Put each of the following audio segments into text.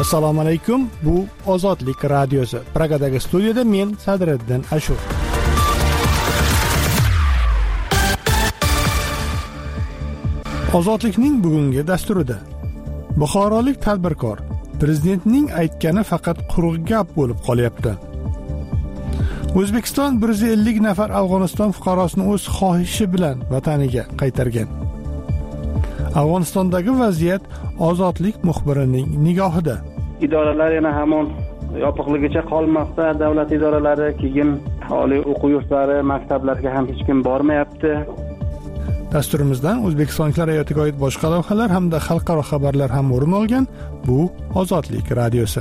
Assalomu alaykum. Bu Ozodlik radiosi. Pragadagi studiyada men Sadriddin Ashur. Ozodlikning bugungi dasturida Buxorolik tadbirkor prezidentning aytgani faqat quruq gap bo'lib qolyapti. O'zbekiston 150 nafar Afg'oniston fuqarosini o'z xohishi bilan vataniga qaytargan. Afg'onistondagi vaziyat Ozodlik muxbirining nigohida. Idoralar yana hamon yopiqligicha qolmoqda. Davlat idoralari, keyin oliy o'quv yurtlari, maktablarga ham hech kim bormayapti. Dasturimizdan O'zbekistonliklar hayotiga oid boshqa lavhalar hamda xalqaro xabarlar ham o'rin olgan. Bu Ozodlik radiosi.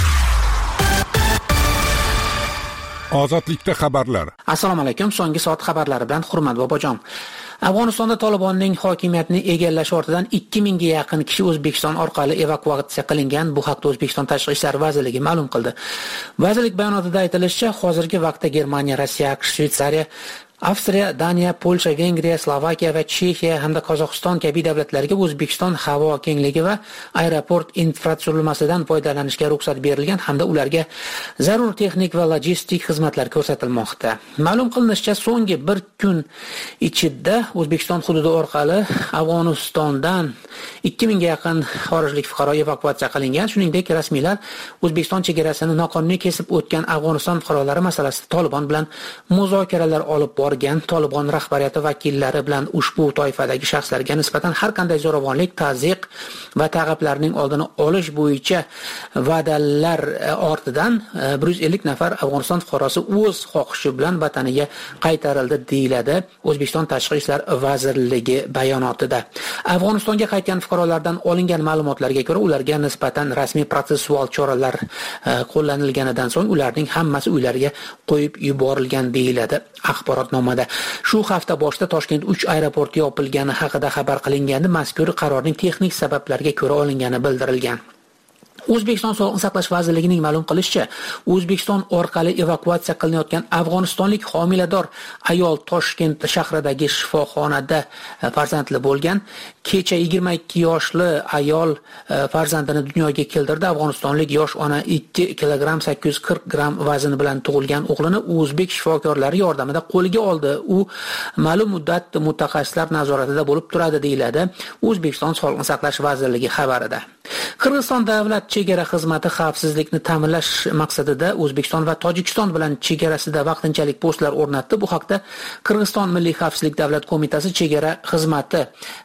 Ozodlikda xabarlar. Assalomu alaykum. So'nggi soat xabarlari bilan Hurmat Bobojon. Afg'onistonda Tolibonning hokimiyatini egallash ortidan 2000 ga yaqin kishi O'zbekiston orqali evakuatsiya qilingan. Bu haqda O'zbekiston Tashqi ishlar vazirligi ma'lum qildi. Vazirlik bayonotida aytilishicha, hozirgi vaqtda Germaniya, Rossiya, Shveysariya, Avstriya, Daniya, Polsha, Vengriya, Slovakiya va Chexiya hamda Qozog'iston kabi davlatlarga O'zbekiston havo kengligi va aeroport infratuzilmasidan foydalanishga ruxsat berilgan hamda ularga zarur texnik va logistik xizmatlar ko'rsatilmoqda. Ma'lum qilinishicha, so'nggi bir kun ichida O'zbekiston hududi orqali Afg'onistondan 2000 ga yaqin xorijlik fuqaro evakuatsiya qilingan. Shuningdek, rasmiylar O'zbekiston chegarasini noqonuniy kesib o'tgan Afg'oniston fuqarolari masalasida Tolibon bilan muzokaralar olib Tolibon rahbariyati vakillari bilan ushbu toifadagi shaxslarga nisbatan har qanday zo'ravonlik, tazyiq va ta'qiblarning oldini olish bo'yicha va'dalar ortidan 150 nafar Afg'oniston fuqarosi o'z xohishi bilan vataniga qaytarildi, deyiladi O'zbekiston Tashqi ishlar vazirligi bayonotida. Afg'onistonga qaytgan fuqarolardan olingan ma'lumotlarga ko'ra, ularga nisbatan rasmiy protsessual choralar qo'llanilganidan so'ng ularning hammasi uylariga qo'yib yuborilgan, deyiladi axborotnomada. Shu hafta boshida Toshkent 3 aeroporti yopilgani haqida xabar qilingandi. Mazkur qarorning texnik sabablarga ko'ra olingani bildirilgan. O'zbekiston Sog'liqni saqlash vazirligining ma'lum qilishicha, O'zbekiston orqali evakuatsiya qilinayotgan afg'onistonlik homilador ayol Toshkent shahridagi shifoxonada farzandli bo'lgan. Kecha 22 yoshli ayol farzandini dunyoga keltirdi. Afg'onistonlik yosh ona 2 kg 840 gram vazn bilan tug'ilgan o'g'lini o'zbek shifokorlari yordamida qo'lga oldi. U ma'lum muddat mutaxassislar nazoratida bo'lib turadi, deyiladi O'zbekiston Sog'liqni saqlash vazirligi xabarida. Qirg'iziston davlat chegara xizmati xavfsizlikni ta'minlash maqsadida O'zbekiston va Tojikiston bilan chegarasida vaqtinchalik postlar o'rnatdi. Bu haqda Qirg'iziston Milliy xavfsizlik davlat qo'mitasi chegara xizmati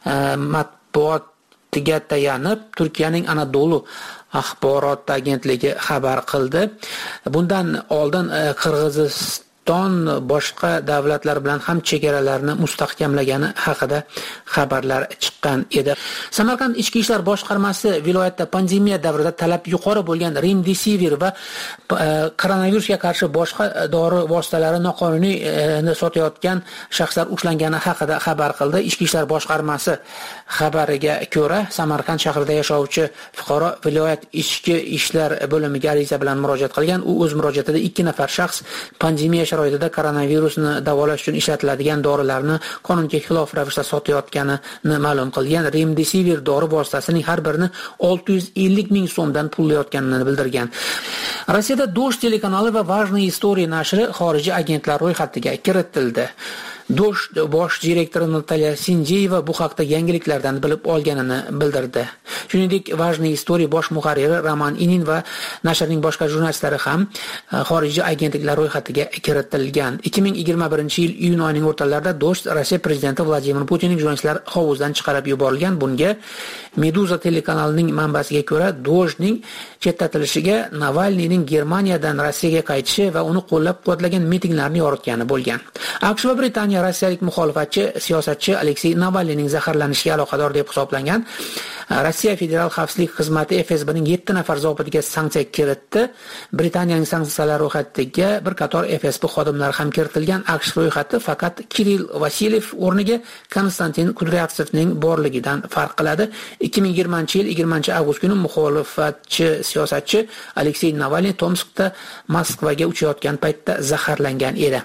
matbuotiga tayanib Turkiyaning Anadolu axborot agentligi xabar qildi. Bundan oldin Qirg'iziston boshqa davlatlar bilan ham chegaralarni mustahkamlagani haqida xabarlar chiqqan edi. Samarqand ichki ishlar boshqarmasi viloyatda pandemiya davrida talab yuqori bo'lgan Remdesivir va koronavirusga qarshi boshqa dori vositalari noqonuniy sotayotgan shaxslar ushlangani haqida xabar qildi. Ichki ishlar boshqarmasi xabariga ko'ra, Samarqand shahrida yashovchi fuqaro viloyat ichki ishlar bo'limiga ariza bilan murojaat qilgan. U o'z murojaatida 2 nafar shaxs pandemiya sharoitida koronavirusni davolash uchun ishlatiladigan dorilarni qonunga xilof ravishda sotayotganini ma'lum qilgan. Remdesivir dori vositasining har birini 650 ming so'mdan pullayotganini bildirgan. Rossiyada Dosh telekanali va Важные истории nashri xorijiy agentlar ro'yxatiga kiritildi. Dosh bosh direktori Natalya Sinjeyeva bu haqda yangiliklardan bilib olganini bildirdi. Shuningdek, Важные истории bosh muharriri Roman Inin va nashrning boshqa jurnalistlari ham xorijiy agentliklar ro'yxatiga kiritilgan. 2021-yil iyun oyining o'rtalarida Dosh Rossiya prezidenti Vladimir Putinning jurnalistlar hovuzdan chiqarib yuborilgan. Bunga Meduza telekanalining manbasiga ko'ra, Doshning chetlatilishiga Navalniyning Germaniyadan Rossiyaga qaytishi va uni qo'llab-quvvatlagan mitinglarni yoritgani bo'lgan. AQSh va Britaniya rossiyalik muxolifatchi siyosatchi Aleksey Navalniyning zaharlanishiga aloqador deb hisoblangan. Rossiya Federal xavfsizlik xizmati FSBning 7 nafar zobitiga sanksiya kiritdi. Britaniyaning sanksiyalar ro'yxatiga bir qator FSB xodimlari ham kiritilgan. AQSh ro'yxati faqat Kirill Vasilyev o'rniga Konstantin Kudryavtsevning borligidan farq qiladi. 2020-yil 20-avgust kuni muxolifatchi siyosatchi Aleksey Navalniy Tomskda Moskvaga uchayotgan paytda zaharlangan edi.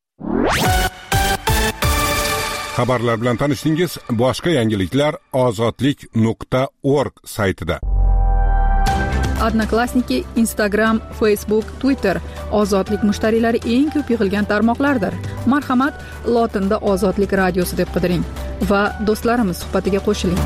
Xabarlar bilan tanishdingiz. Boshqa yangiliklar ozodlik.org saytida. Odnoklassniki, Instagram, Facebook, Twitter ozodlik mushtariylari eng ko'p yig'ilgan tarmoqlardir. Marhamat, lotinda Ozodlik radiosi deb qidiring va do'stlarimiz suhbatiga qo'shiling.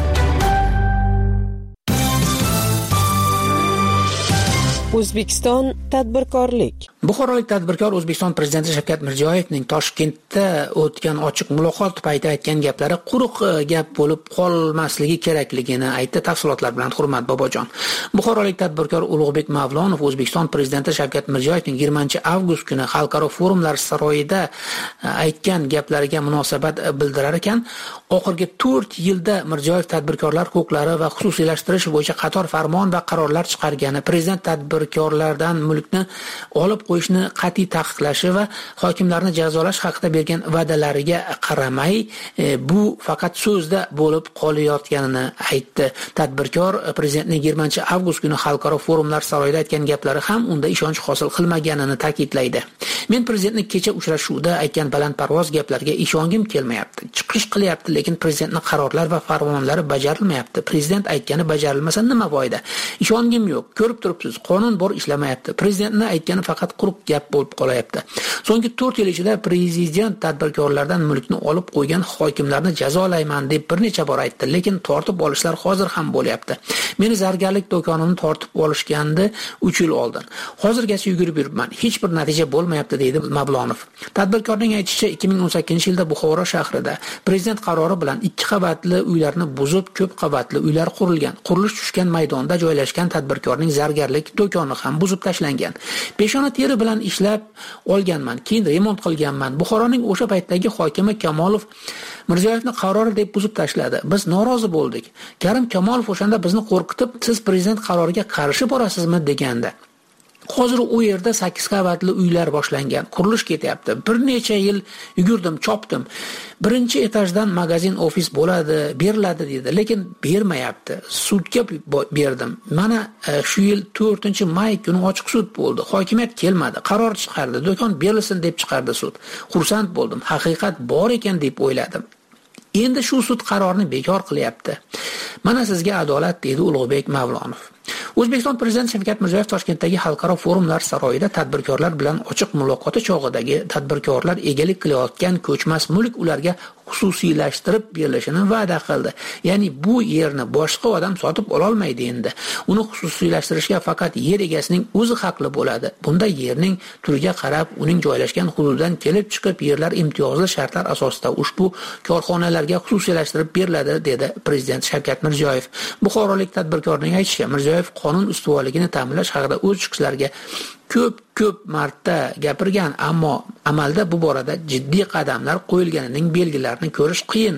O'zbekiston tadbirkorlik. Buxorolik tadbirkor O'zbekiston prezidenti Shavkat Mirziyoyevning Toshkentda o'tgan ochiq muloqot payti aytgan gaplari quruq gap bo'lib qolmasligi kerakligini aytdi. Tafsilotlar bilan Hurmat Bobojon. Buxorolik tadbirkor Ulug'bek Mavlonov O'zbekiston prezidenti Shavkat Mirziyoyevning 20-avgust kuni Xalqaro forumlar saroyida aytgan gaplariga munosabat bildirar ekan, oxirgi 4 yilda Mirziyoyev tadbirkorlar huquqlari va xususiylashtirish bo'yicha qator farmon va qarorlar chiqargani, prezident tadbirkorlardan mulkni olib qo'yishni qat'iy taqiqlashi va hokimlarni jazolash haqida bergan va'dalariga qaramay, bu faqat so'zda bo'lib qolayotganini aytdi. Tadbirkor prezidentning 20-avgust kuni Xalqaro forumlar saroyida aytgan gaplari ham unda ishonch hosil qilmaganini ta'kidlaydi. Men prezidentning kecha uchrashuvda aytgan balandparvoz gaplarga ishongim kelmayapti. Chiqish qilyapti, lekin prezidentning qarorlari va farmonlari bajarilmayapti. Prezident aytgani bajarilmasa nima foyda? Ishongim yo'q. Ko'rib turibsiz, qonun bor ishlamayapti. Prezidentning aytgani faqat quruq gap bo'lib qolayapti. So'nggi 4 yil ichida prezident tadbirkorlardan mulkni olib qo'ygan hokimlarni jazolayman deb bir necha bor aytdi, lekin tortib olishlar hozir ham bo'lyapti. Meni zargarlik do'konimni tortib olishgandi 3 yil oldin. Hozirgacha yugurib yuribman. Hech bir natija bo'lmayapti, deydi Mavlonov. Tadbirkorning aytishicha, 2018-yilda Buxoro shahrida prezident qarori bilan 2 qavatli uylarni buzib, ko'p qavatli uylar qurilgan. Qurilish tushgan maydonda joylashgan tadbirkorning zargarlik do'koni ham buzib tashlangan. Peshona teri bilan ishlab olganman, keyin remont qilganman. Buxoroning o'sha paytdagi hokimi Kamolov Mirziyoyevning qarori deb buzib tashladi. Biz norozi bo'ldik. Karim Kamolov o'shanda bizni qo'rqitib, siz prezident qaroriga qarshi borasizmi degandi. Hozir u yerda 8 qavatli uylar boshlangan, qurilish ketyapti. Bir necha yil yugurdim, chopdim. Birinchi etajdan magazin, ofis bo'ladi, beriladi dedi, lekin bermayapti. Sudga berdim. Mana shu yil 4-may kuni ochiq sud bo'ldi. Hokimiyat kelmadi, qaror chiqardi, do'kon berilsin deb chiqardi sud. Xursand bo'ldim. Haqiqat bor ekan deb o'yladim. Endi shu sud qarorini bekor qilyapti. Mana sizga adolat, dedi Ulug'bek Mavlonov. O'zbekiston prezidenti Shavkat Mirziyoyev Toshkentdagi Xalqaro forumlar saroyida tadbirkorlar bilan ochiq muloqoti chog'idagi tadbirkorlar egalik qilayotgan ko'chmas mulk ularga xususiylashtirib berilishini va'da qildi. Ya'ni bu yerni boshqa odam sotib ola olmaydi endi. Uni xususiylashtirishga faqat yer egasining o'zi haqli bo'ladi. Bunda yerning turiga qarab, uning joylashgan hududdan kelib chiqib yerlar imtiyozli shartlar asosida ushbu korxonalarga xususiylashtirib beriladi, dedi prezident Shavkat Mirziyoyev. Buxorolik tadbirkorning aytishicha, Mirziyoyev qonun ustuvorligini ta'minlash haqida o'z chiqishlariga ko'p marta gapirgan, ammo amalda bu borada jiddiy qadamlar qo'yilganining belgilarini ko'rish qiyin.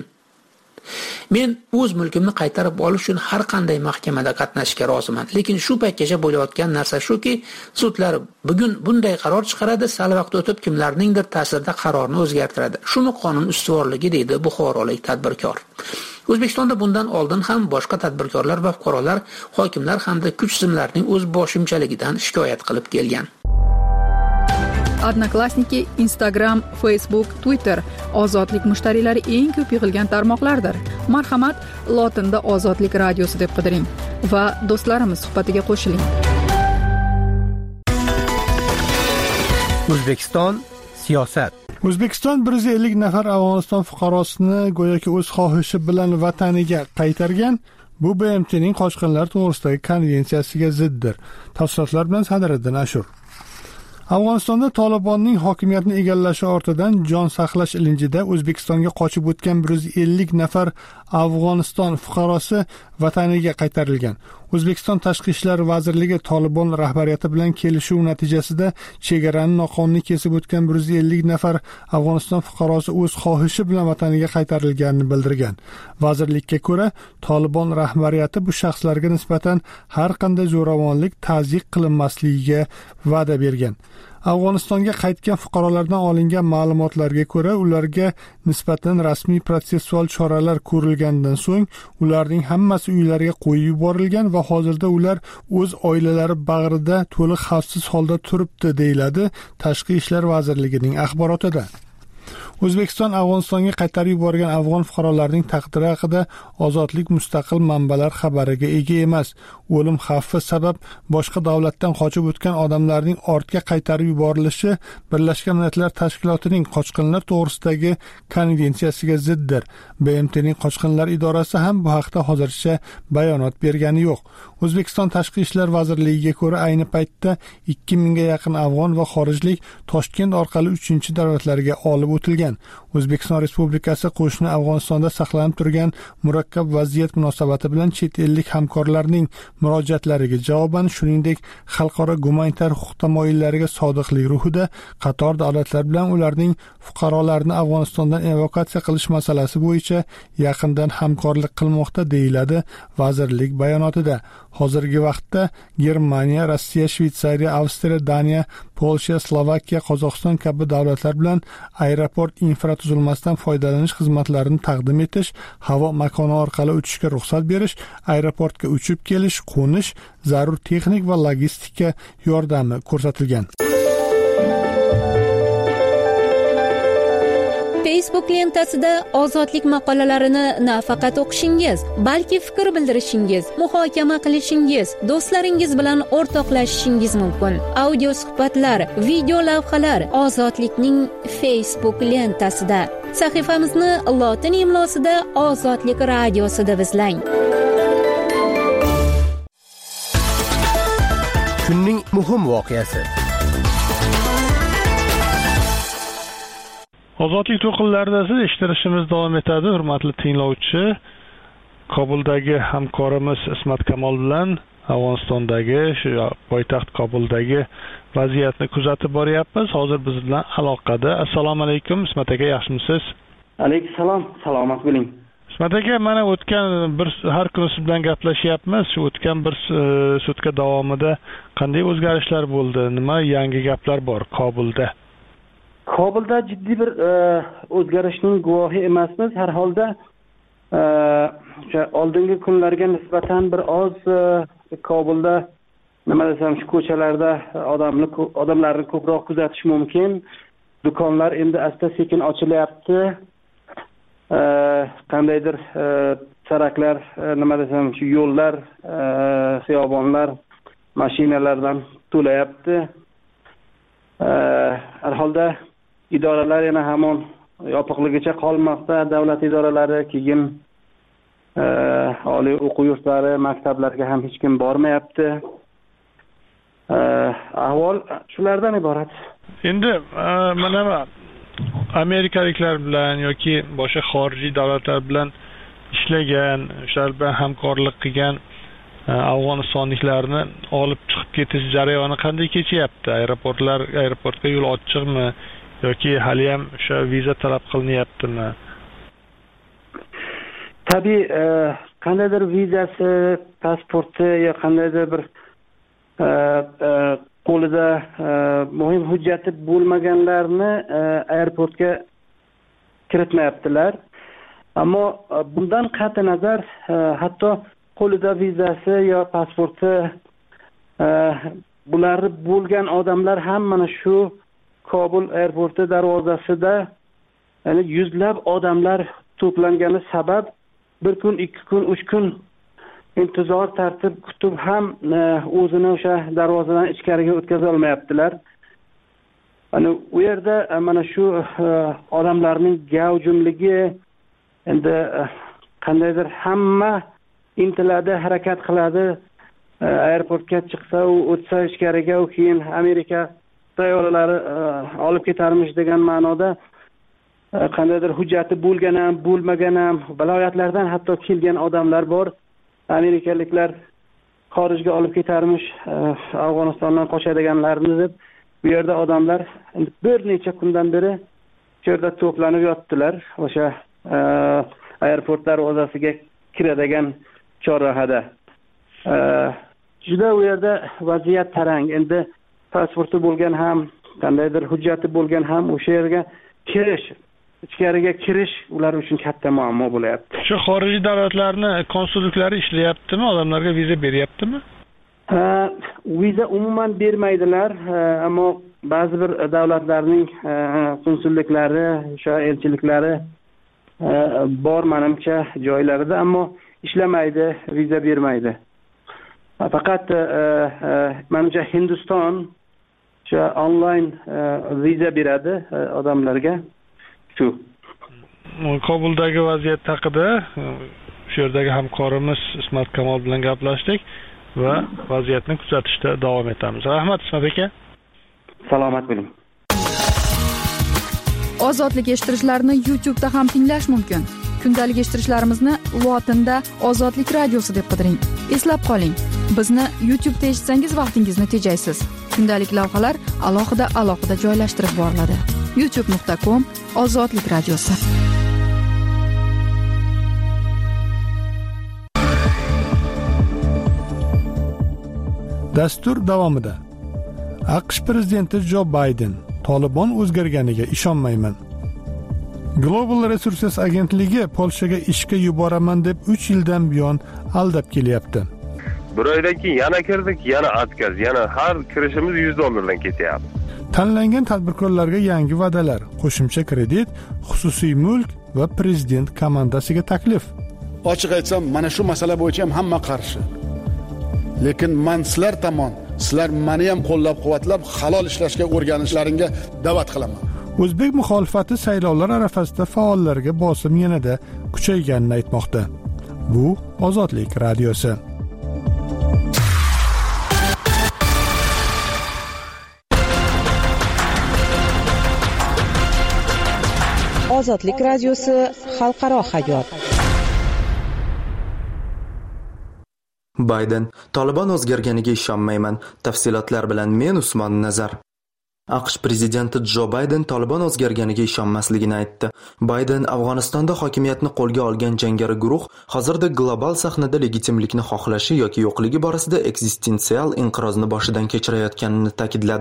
Men o'z mulkimni qaytarib olish uchun har qanday mahkamada qatnashishga roziman, lekin shu paytgacha bo'layotgan narsa shuki, sudlar bugun bunday qaror chiqaradi, sal vaqt o'tib kimlarningdir ta'sirida qarorni o'zgartiradi. Shuni qonun ustuvorligi, deydi buxorolik tadbirkor. O'zbekistonda bundan oldin ham boshqa tadbirkorlar va fuqarolar, hokimlar hamda kuch tizimlarining o'z boshimchaligidan shikoyat qilib kelgan. Odnoklassniki, Instagram, Facebook, Twitter ozodlik mushtariylari eng ko'p yig'ilgan tarmoqlardir. Marhamat, lotinda Ozodlik radiosi deb qidiring va do'stlarimiz suhbatiga qo'shiling. O'zbekiston siyosat. O'zbekiston 150 nafar Afg'oniston fuqarosini go'yoki o'z xohishi bilan vataniga qaytargan. Bu BMTning qochqinlar to'g'risidagi konvensiyasiga ziddir. Tafsilotlar bilan Sadiriddin Ashur. Afg'onistonda Tolibonning hokimiyatni egallashi ortidan jon saqlash ilinjida O'zbekistonga qochib o'tgan 150 nafar Afg'oniston fuqarosi vataniga qaytarilgan. O'zbekiston Tashqi ishlar vazirligi Tolibon rahbariyati bilan kelishuv natijasida chegarani noqonuniy kesib o'tgan 150 nafar Afg'oniston fuqarosi o'z xohishi bilan vataniga qaytarilganini bildirgan. Vazirlikka ko'ra, Tolibon rahbariyati bu shaxslarga nisbatan har qanday zo'ravonlik ta'zyiq qilinmasligiga va'da bergan. Afg'onistonga qaytgan fuqarolardan olingan ma'lumotlarga ko'ra, ularga nisbatan rasmiy protsessual choralar ko'rilgandan so'ng ularning hammasi uylariga qo'yib yuborilgan va hozirda ular o'z oilalari bag'rida to'liq xavfsiz holda turibdi, deyiladi Tashqi ishlar vazirligining axborotida. O'zbekiston Afg'onistonga qaytarib yuborgan afg'on fuqarolarining taqdiri haqida ozodlik mustaqil manbalar xabariga ega emas. O'lim xavfi sabab boshqa davlatdan qochib o'tgan odamlarning ortga qaytarib yuborilishi Birlashgan Millatlar Tashkilotining qochqinlar to'g'risidagi konvensiyasiga ziddir. BMTning qochqinlar idorasi ham bu haqda hozircha bayonot bergani yo'q. O'zbekiston Tashqi ishlar vazirligiga ko'ra ayni paytda 2000 ga yaqin afg'on va xorijlik Toshkent orqali 3-davlatlarga olib o'tilgan. O'zbekiston Respublikasi qo'shni Afg'onistonda saqlanib turgan murakkab vaziyat munosabati bilan chet ellik hamkorlarning murojaatlariga javoban, shuningdek xalqaro gumanitar huquq tamoyillariga sodiqlik ruhida qator davlatlar bilan ularning fuqarolarini Afg'onistondan evakuatsiya qilish masalasi bo'yicha yaqindan hamkorlik qilmoqda, deyiladi vazirlik bayonotida. Hozirgi vaqtda Germaniya, Rossiya, Shveysariya, Avstriya, Daniya, Polsha, Slovakiya, Qozog'iston kabi davlatlar bilan aeroport infratuzilmasidan foydalanish xizmatlarini taqdim etish, havo makoni orqali uchishga ruxsat berish, aeroportga uchib kelish, qo'nish, zarur texnik va logistika yordami ko'rsatilgan. Facebook lentasida ozodlik maqolalarini nafaqat o'qishingiz, balki fikr bildirishingiz, muhokama qilishingiz, do'stlaringiz bilan o'rtoqlashishingiz mumkin. Audio suhbatlar, video lavhalar Ozodlikning Facebook lentasida. Sahifamizni lotin imlosida Ozodlik radiosida izlang. Kunning muhim voqeasi. Ozodlik to'qinlarida siz eshittirishimiz davom etadi, hurmatli tinglovchi. Kobuldagi hamkorimiz Ismat Kamol bilan Afg'onistondagi shu poytaxt Kobuldagi vaziyatni kuzatib boryapmiz. Hozir biz bilan aloqada. Assalomu alaykum Ismat aka, yaxshimisiz? Alaykum salom, salomat bo'ling. Ismat aka, mana o'tgan har kuni siz bilan gaplashyapmiz. Shu o'tgan bir sutka davomida qanday o'zgarishlar bo'ldi? Nima yangi gaplar bor Kobulda? Kobulda jiddiy bir o'zgarishning guvohi emasmiz. Har holda oldingi kunlarga nisbatan bir oz Kobulda nima desam, shu ko'chalarda odamlarni ko'proq kuzatish mumkin. Do'konlar endi asta-sekin ochilyapti. Qandaydir saraklar, nima desam, shu yo'llar, xiyobonlar mashinalardan to'layapti. Har holda idoralar yana hamon yopiqligicha qolmoqda. Davlat idoralari, keyin oliy o'quv yurtlari, maktablarga ham hech kim bormayapti. Ahvol shulardan iborat. Endi mana amerikaliklar bilan yoki boshqa xorijiy davlatlar bilan ishlagan, shular bilan hamkorlik qilgan afg'onistonliklarni olib chiqib ketish jarayoni qanday kechyapti? Aeroportga yo'l ochiqmi yoki hali ham o'sha viza talab qilinyaptimi? Tabii qandaydir vizasi, pasporti yo qandaydir bir qo'lida muhim hujjati bo'lmaganlarni aeroportga kiritmayaptilar. Ammo bundan qat'iy nazar hatto qo'lida vizasi yo pasporti bular bo'lgan odamlar ham mana shu Kobul aeroporti darvozasida yuzlab odamlar to'plangani sabab bir kun, 2 kun, 3 kun intizor tartib kutib ham o'zini o'sha darvozadan ichkariga o'tkaza olmayaptilar. U yerda mana shu odamlarning gavjumligi, endi qandaydir hamma intiladi, harakat qiladi. Aeroportga chiqsa, u o'tsa ichkariga, u keyin Amerika sayyoralari olib ketarmish degan ma'noda qandaydir hujjati bo'lgan ham, bo'lmagan ham, viloyatlardan hatto kelgan odamlar bor. Amerikaliklar xorijga olib ketarmish Afg'onistondan qochadiganlarni deb bu yerda odamlar bir necha kundan beri shu yerda to'planib yotdilar. O'sha aeroport darvozasiga kiradigan chorrahada. Juda u yerda vaziyat tarang. Endi pasporti bo'lgan ham, qandaydir hujjati bo'lgan ham o'sha yerga kirish, ichkariga kirish ular uchun katta muammo bo'layapti. Shu xorijiy davlatlarni konsulliklari ishlayaptimi? Odamlarga viza beryaptimi? Viza umuman bermaydilar, ammo ba'zi bir davlatlarning konsulliklari, o'sha elchiliklari bor menimcha joylarida, ammo ishlamaydi, viza bermaydi. Faqat menimcha Hindiston o'sha onlayn viza beradi odamlarga. Shu. Kobuldagi vaziyat haqida shu yerdagi hamkorimiz Ismat Kamol bilan gaplashdik va vaziyatni kuzatishda davom etamiz. Rahmat Ismat aka. Salomat bo'ling. Ozodlik eshittirishlarni YouTube'da ham tinglash mumkin. Kundalik eshittirishlarimizni lotinda Ozodlik radiosi deb qidiring. Eslab qoling, bizni YouTube'da eshitsangiz vaqtingizni tejaysiz. Kundalik lavhalar alohida joylashtirib boriladi. youtube.com Ozodlik radiosi. Dastur davomida AQSh prezidenti Jo Bayden Tolibon o'zgarganiga ishonmayman. Global Resources agentligi Polshaga ishga yuboraman deb 3 yildan buyon aldab kelyapti. Bir oydan keyin yana kirdik, yana atkaz, yana har kirishimiz $100 ketyapti. Tanlangan tadbirkorlarga yangi va'dalar, qo'shimcha kredit, xususiy mulk va prezident komandasiga taklif. Ochiq aytsam, mana shu masala bo'yicha ham hamma qarshi. Lekin men sizlar tomon, sizlar meni ham qo'llab-quvvatlab halol ishlashga o'rganishlaringga da'vat qilaman. O'zbek muxolifati saylovlar arafasida faollarga bosim yanada kuchayganini aytmoqda. Bu Ozodlik radiosi. Ozodlik radiosi xalqaro hayot. Bayden Tolibon o'zgarganiga ishonmayman. Tafsilotlar bilan men Usmon Nazar. AQSh prezidenti Jo Bayden Tolibon o'zgarganiga ishonmasligini aytdi. Bayden Afg'onistonda hokimiyatni qo'lga olgan jangari guruh hozirda global sahnada legitimlikni xohlashi yoki yo'qligi borasida eksistensial inqirozni boshidan kechirayotganini ta'kidladi.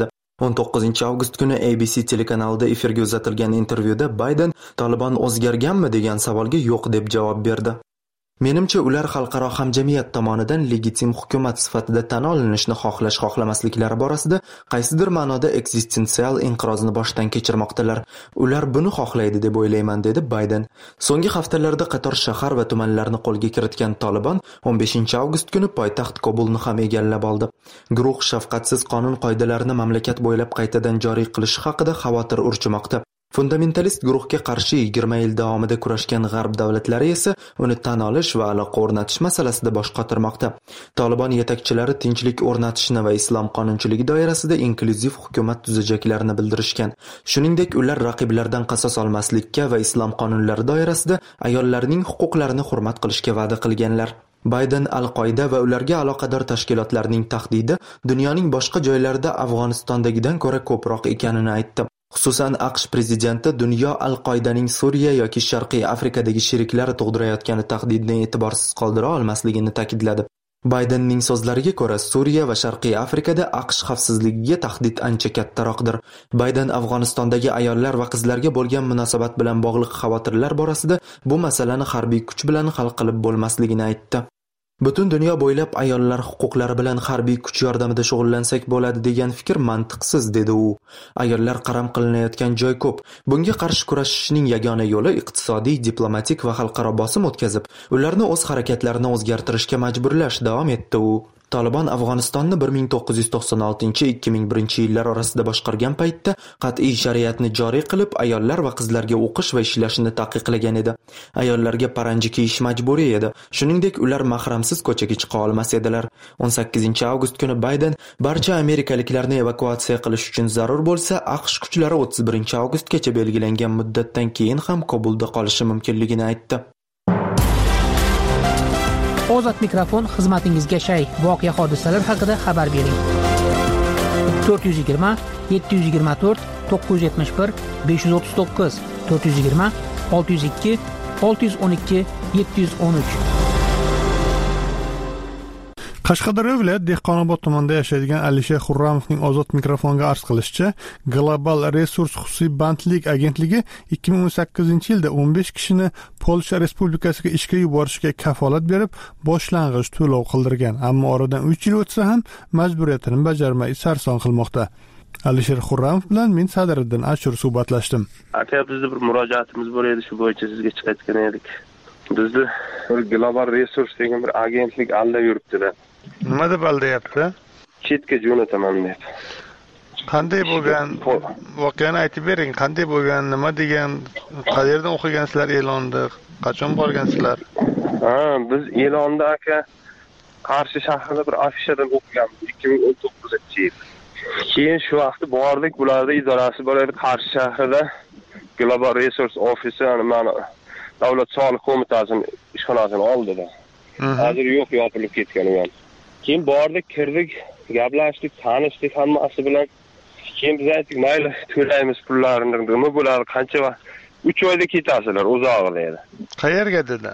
19 avgust kuni ABC telekanalida efirga uzatilgan intervyuda Bayden Tolibon o'zgarganmi degan savolga yo'q deb javob berdi. Menimcha ular xalqaro hamjamiyat tomonidan legitim hukumat sifatida tan olinishni xohlamasliklari borasida qaysidir ma'noda eksistensial inqirozni boshdan kechirmoqdalar. Ular buni xohlaydi deb o'ylayman, dedi Bayden. So'nggi haftalarda qator shahar va tumanlarni qo'lga kiritgan Tolibon 15 avgust kuni poytaxt Kobulni ham egallab oldi. Guruh shafqatsiz qonun qoidalarini mamlakat bo'ylab qaytadan joriy qilish haqida xavotir urchimoqda. Fundamentalist guruhga qarshi 20 yil davomida kurashgan g'arb davlatlari esa uni tan olish va aloqa o'rnatish masalasida bosh qotirmoqda. Tolibon yetakchilari tinchlik o'rnatishni va islom qonunchiligi doirasida inklyuziv hukumat tuzajaklarini bildirishgan. Shuningdek, ular raqiblardan qasos olmaslikka va islom qonunlari doirasida ayollarning huquqlarini hurmat qilishga va'da qilganlar. Bayden Al-Qoida va ularga aloqador tashkilotlarning tahdidi dunyoning boshqa joylarida Afg'onistondagidan ko'ra ko'proq ekanini aytdi. Xususan AQSh prezidenti dunyo Al-Qoidaning Suriya yoki Sharqiy Afrikadagi sheriklari tug'dirayotgani tahdidni e'tiborsiz qoldira olmasligini ta'kidladi. Baydenning so'zlariga ko'ra, Suriya va Sharqiy Afrikada AQSh xavfsizligiga tahdid ancha kattaroqdir. Bayden Afg'onistondagi ayollar va qizlarga bo'lgan munosabat bilan bog'liq xavotirlar borasida bu masalani harbiy kuch bilan hal qilib bo'lmasligini aytdi. Butun dunyo bo'ylab ayollar huquqlari bilan harbiy kuch yordamida shug'ullansak bo'ladi degan fikr mantiqsiz, dedi u. Ayollar qaram qilinayotgan joy ko'p. Bunga qarshi kurashishning yagona yo'li iqtisodiy, diplomatik va xalqaro bosim o'tkazib, ularni o'z harakatlarini o'zgartirishga majburlash, davom etdi u. Tolibon Afg'onistonni 1996-2001 yillar orasida boshqargan paytda qat'iy shariatni joriy qilib, ayollar va qizlarga o'qish va ishlashni taqiqlagan edi. Ayollarga paranji kiyish majburiy edi. Shuningdek, ular mahramsiz ko'chaga chiqa olmas edilar. 18 avgust kuni Bayden barcha amerikaliklarni evakuatsiya qilish uchun zarur bo'lsa, AQSh kuchlari 31 avgustgacha belgilangan muddatdan keyin ham Kobulda qolishi mumkinligini aytdi. Ozod mikrofon xizmatingizga shay. Voqea hodisalar haqida xabar bering. 420 724 971 539 420 602 612 713. Qashqadaryo viloyat Dehqonobod tumanida yashaydigan Alisher Xurramovning Ozod mikrofonga arz qilishicha, Global Resurs xususiy bandlik agentligi 2018-yilda 15 kishini Polsha Respublikasiga ishga yuborishga kafolat berib, boshlang'ich to'lov qildirgan, ammo oradan 3 yil o'tsa ham majburiyatini bajarmay sarson qilmoqda. Alisher Xurramov bilan men Sadiriddin Ashur suhbatlashdim. Aka, bizda bir murojaatimiz bor edi, shu bo'yicha sizga chiqayotgan edik. Bizni bir Global Resource degan bir agentlik aldab yuribdi-da. Nima deb aldayapti? Chetga jo'nataman deb. Qanday bo'lgan? Voqeani aytib bering. Qanday bo'lgan? Nima degan? Qayerdan o'qigansizlar e'lonni? Qachon borgansizlar? Biz e'lonni aka Qarshi shahrida bir afishadan o'qiganmiz 2019-yil. Keyin shu vaqtda bordik, bularda idorasi bor edi Qarshi shahrida. Global Resource Officer mana Davlat soliq qo'mitasining ishxonasini oldida. Hozir yo'q, yopilib ketgan u ham. Keyin bordik, kirdik, gaplashdik, tanishdik hammasi bilan. Keyin biz aytdik, mayli to'laymiz pullarini, nima bo'ladi, qancha vaqt 3 oyda ketasizlar, uzoq dedi. Qayerga dedi?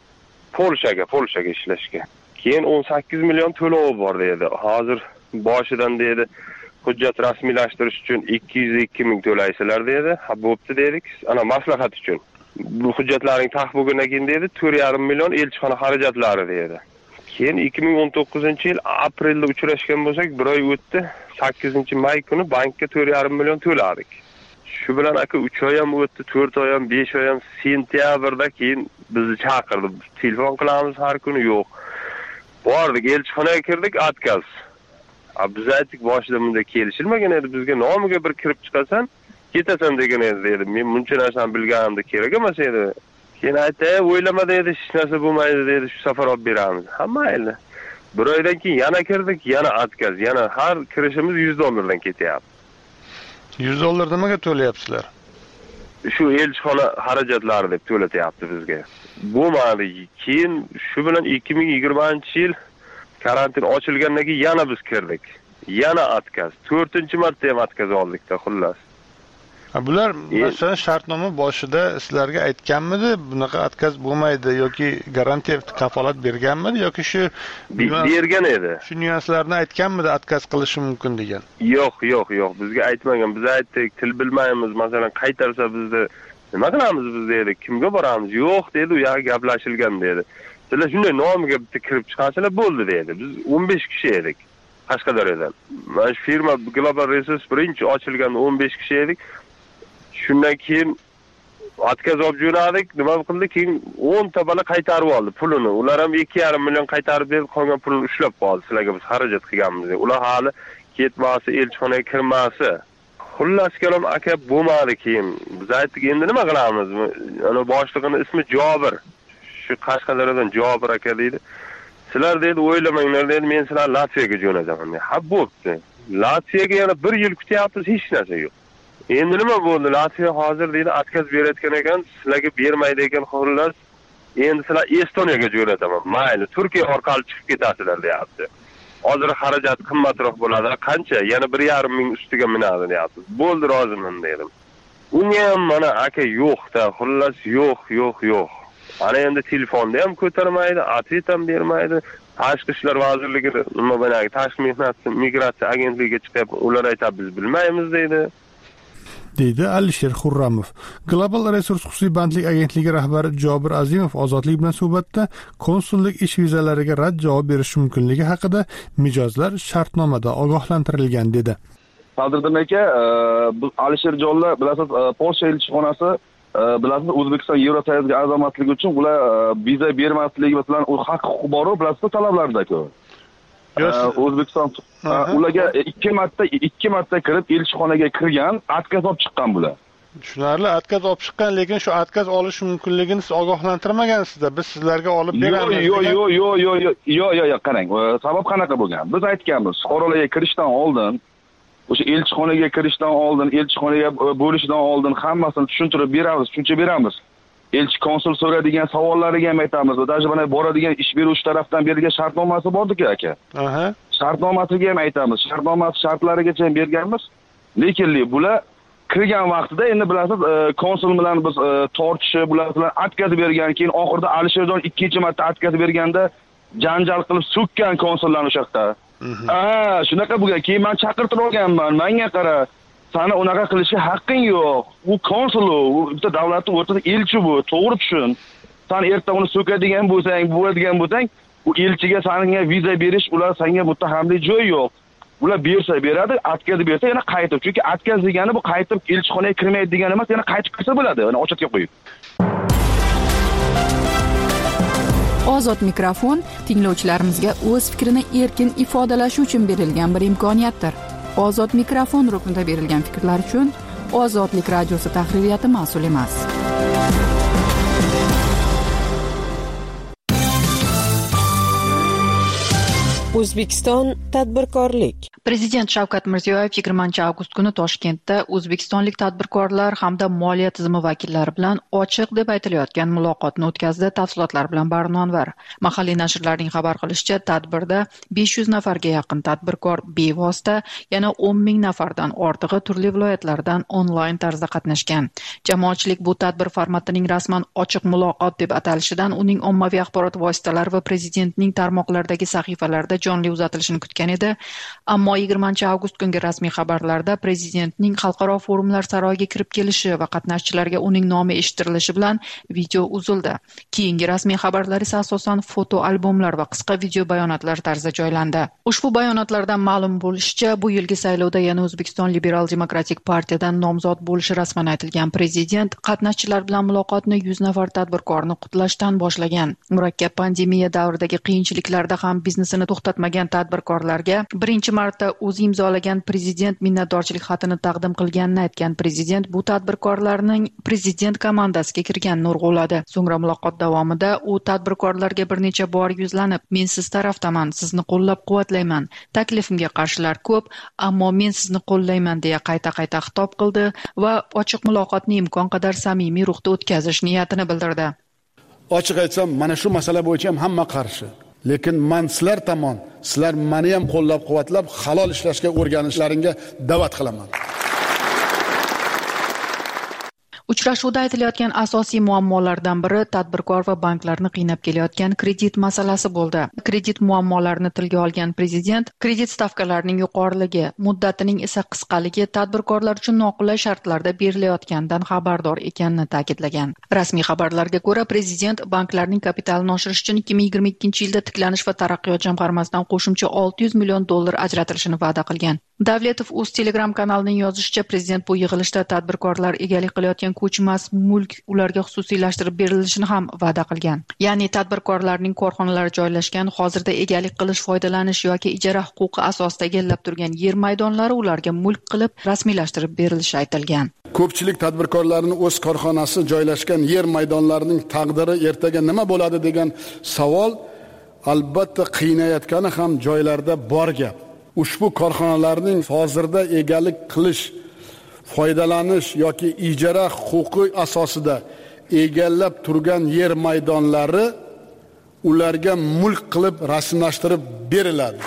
Polshaga ishlashga. Keyin 18 million to'lovi bor dedi. Hozir boshidan dedi, hujjat rasmiylashtirish uchun 202 ming to'laysizlar dedi. Ha, bo'pti dedik. Ana maslahat uchun. Bu hujjatlarning taq bo'lgandan keyin dedi, 4,5 million elchixona xarajatlari dedi. Keyin 2019-yil aprelda uchrashgan bo'lsak, 1 oy o'tdi. 8-may kuni bankka 4,5 million to'ladik. Shu bilan aka 3 oy ham o'tdi, 4 oy ham, 5 oy ham, sentyabrda keyin bizni chaqirdi. Telefon qilamiz har kuni, yo'q. Bordik, elchixonaga kirdik, отказ. Biz aytdik, boshida bunda kelishilmagan edi, bizga nomiga bir kirib chiqasan, ketasan degan edi dedi. Men buncha narsani bilganimda kerak emas edi. Keyin aytdi, o'ylama dedi, hech narsa bo'lmaydi dedi, shu safar olib beramiz. Ha, mayli. 1 oydan keyin yana kirdik, yana отказ, yana har kirishimiz $100 ketyapti. $100 nimaga to'layapsizlar? Shu elchixona xarajatlari deb to'latyapti bizga. Bo'lmadi. Keyin shu bilan 2020-yil karantin ochilgandan keyin yana biz kirdik. Yana отказ. 4-marta ham отказ oldikda, xullas. Bular masalan shartnoma boshida sizlarga aytganmidi, bunaqa отказ bo'lmaydi yoki garantiya kafolat berganmidi yoki shu bergan edi. Shu nyuanslarni aytganmidi, отказ qilishi mumkin degan? Yo'q, bizga aytmagan. Biz aytdik, til bilmaymiz, masalan qaytarsa bizni nima qilamiz biz dedik, kimga boramiz? Yo'q dedi, u yoqqa gaplashilgan dedi. Sizlar shunday nomiga bitta kirib chiqasizlar bo'ldi dedi. Biz 15 kishi edik Qashqadaryodan. Mana shu firma Global Resource birinchi ochilganda 15 kishi edik. Shundan keyin отказ olib jo'nadik, nima qildi? Keyin 10 ta bola qaytarib oldi pulini. Ular ham 2,5 million qaytarib berib, qolgan pulni ushlab qoldi. Sizlarga biz xarajat qilganmiz. Ular hali ketmasi, elchixonaga kirmasi. Xullas kalom aka bo'lmadi keyin. Biz aytdik, endi nima qilamiz? Ana boshlig'ining ismi Jobir. Shu Qashqadaryodan Jobir aka deydi. Sizlar dedi, o'ylamanglar dedi, men sizlarni Latviyaga jo'nataman dedi. Ha, bo'pti. Latviyaga yana 1 yil kutyapmiz, hech narsa yo'q. Endi nima bo'ldi? Latviya hozir deydi, отказ berayotgan ekan, sizlarga bermaydi ekan, xullas. Endi sizlar Estoniyaga jo'nataman. Mayli, Turkiya orqali chiqib ketasizlar deyapti. Hozir xarajat qimmatroq bo'ladi. Qancha? Yana 1,5 ming ustiga minadi deyapti. Bo'ldi, roziman dedim. Unga ham mana aka yo'q-da, xullas yo'q. Ana endi telefonda ham ko'tarmaydi, atvet ham bermaydi. Tashqi ishlar vazirligi nima bo'ladi? Tashqi mehnat migratsiya agentligiga chiqib, ular aytadi, biz bilmaymiz deydi. deydi Alisher Xurramov. Global Resource xususiy bandlik agentligi rahbari Jobir Azimov Ozodlik bilan suhbatda konsullik ish vizalariga rad javob berish mumkinligi haqida mijozlar shartnomada ogohlantirilgan dedi. Sadiriddin aka, Alisher jonlar bilasiz, Polsha elchixonasi bilasiz, O'zbekiston Yevrosoyuzga a'zomatligi uchun ular viza bermasligi bilan u haq-huquq bor, bilasiz, talablarda-ku. O'zbekiston ularga 2 marta kirib elchixonaga kirgan, отказ olib chiqqan bular. Tushunarli, отказ olib chiqqan, lekin shu отказ olish mumkinligini siz ogohlantirmagansiz-da. Biz sizlarga olib beramiz. Yo'q, qarang. Sabab qanaqa bo'lgan? Biz aytganmiz, fuqarolarga kirishdan oldin, o'sha elchixonaga kirishdan oldin, elchixonaga bo'lishdan oldin hammasini tushuntirib beramiz, tushuncha beramiz. Elchi konsul so'raydigan savollariga ham aytamiz. Даже mana boradigan ish beruvchi tarafdan berilgan shartnomasi bor-ku aka. Shartnomasiga ham aytamiz. Shartnomasi shartlarigacha ham berganmiz. Lekin bular kirgan vaqtida endi bilasiz, konsul bilan biz tortishib, bular bilan отказ bergan, keyin oxirida Alisherjon 2-marta отказ berganda janjal qilib so'kkan konsullarni o'sha yoqda. Shunaqa bo'lgan. Keyin men chaqirtirib olganman. Menga qara, sana unaqa qilishga haqqing yo'q. U konsul, u bitta davlatning o'rtasida elchi bu. To'g'ri tushun. Sen erta uni so'kadigan bo'lsang, bo'ladigan bo'lsang, u elchiga senga viza berish, ular senga muttahamlik joy yo'q. ular bersa beradi, atkazib bersa yana qaytib. Chunki atkaz degani bu qaytib elchixonaga kirmaydi degani emas, yana qaytib kirsa bo'ladi, yana ochatga qo'yib. Ozod mikrofon tinglovchilarimizga o'z fikrini erkin ifodalashi uchun berilgan bir imkoniyatdir. Ozod mikrofon ruknida berilgan fikrlar uchun Ozodlik radiosi tahririyati mas'ul emas. O'zbekiston tadbirkorlik. Prezident Shavkat Mirziyoyev 20-avgust kuni Toshkentda o'zbekistonlik tadbirkorlar hamda moliya tizimi vakillari bilan ochiq deb aytilayotgan muloqotni o'tkazdi. Tafsilotlar bilan Barnonvar. Mahalliy nashrlarning xabar qilishicha, tadbirda 500 nafarga yaqin tadbirkor bevosita, yana 10 ming nafardan ortig'i turli viloyatlardan onlayn tarzda qatnashgan. Jamoatchilik bu tadbir formatining rasman ochiq muloqot deb atalishidan uning ommaviy axborot vositalari va prezidentning tarmoqlardagi sahifalarida jonli uzatilishini kutgan edi. Ammo 20-avgust kungi rasmiy xabarlarda prezidentning xalqaro forumlar saroyiga kirib kelishi va qatnashchilarga uning nomi eshittirilishi bilan video uzildi. Keyingi rasmiy xabarlar esa asosan foto albomlar va qisqa video bayonotlar tarzida joylandi. Ushbu bayonotlardan ma'lum bo'lishicha, bu yilgi saylovda yana O'zbekiston Liberal Demokratik partiyadan nomzod bo'lishi rasman aytilgan prezident qatnashchilar bilan muloqotni 100 nafar tadbirkorni qutlashdan boshlagan. Murakkab pandemiya davridagi qiyinchiliklarda ham biznesini to'xtatmagan tadbirkorlarga birinchi marta o'zi imzolagan prezident minnatdorchilik xatini taqdim qilganini aytgan prezident bu tadbirkorlarning prezident komandasiga kirganini urg'uladi. So'ngra muloqot davomida u tadbirkorlarga bir necha bor yuzlanib, "Men siz tarafdaman, sizni qo'llab-quvvatlayman. Taklifimga qarshilar ko'p, ammo men sizni qo'llayman" deya qayta-qayta xitob qildi va ochiq muloqotni imkon qadar samimiy ruhda o'tkazish niyatini bildirdi. Ochiq aytsam, mana shu masala bo'yicha ham hamma qarshi. Lekin men sizlar tomon, sizlar meni ham qo'llab-quvvatlab halol ishlashga o'rganishlaringga da'vat qilaman. Uchrashuvda aytilayotgan asosiy muammolardan biri tadbirkor va banklarni qiynab kelayotgan kredit masalasi bo'ldi. Kredit muammolarini tilga olgan prezident, kredit stavkalarining yuqoriligi, muddatining esa qisqaligi tadbirkorlar uchun noqulay shartlarda berilayotganidan xabardor ekanini ta'kidlagan. Rasmiy xabarlarga ko'ra, prezident banklarning kapitalini oshirish uchun 2022-yilda tiklanish va taraqqiyot jamg'armasidan qo'shimcha $600 million ajratilishini va'da qilgan. Davletov o'z Telegram kanalining yozishicha, prezident bu yig'ilishda tadbirkorlar egalik qilayotgan ko'chmas mulk ularga xususiylashtirib berilishini ham va'da qilgan. Ya'ni tadbirkorlarning korxonalari joylashgan, hozirda egalik qilish, foydalanish yoki ijara huquqi asosida egallab turgan yer maydonlari ularga mulk qilib rasmiylashtirib berilishi aytilgan. Ko'pchilik tadbirkorlarning o'z korxonasi joylashgan yer maydonlarining taqdiri ertaga nima bo'ladi degan savol albatta qiynayotgani ham joylarda bor gap. Ushbu korxonalarning hozirda egalik qilish, foydalanish yoki ijara huquqi asosida egallab turgan yer maydonlari ularga mulk qilib rasmiylashtirib beriladi.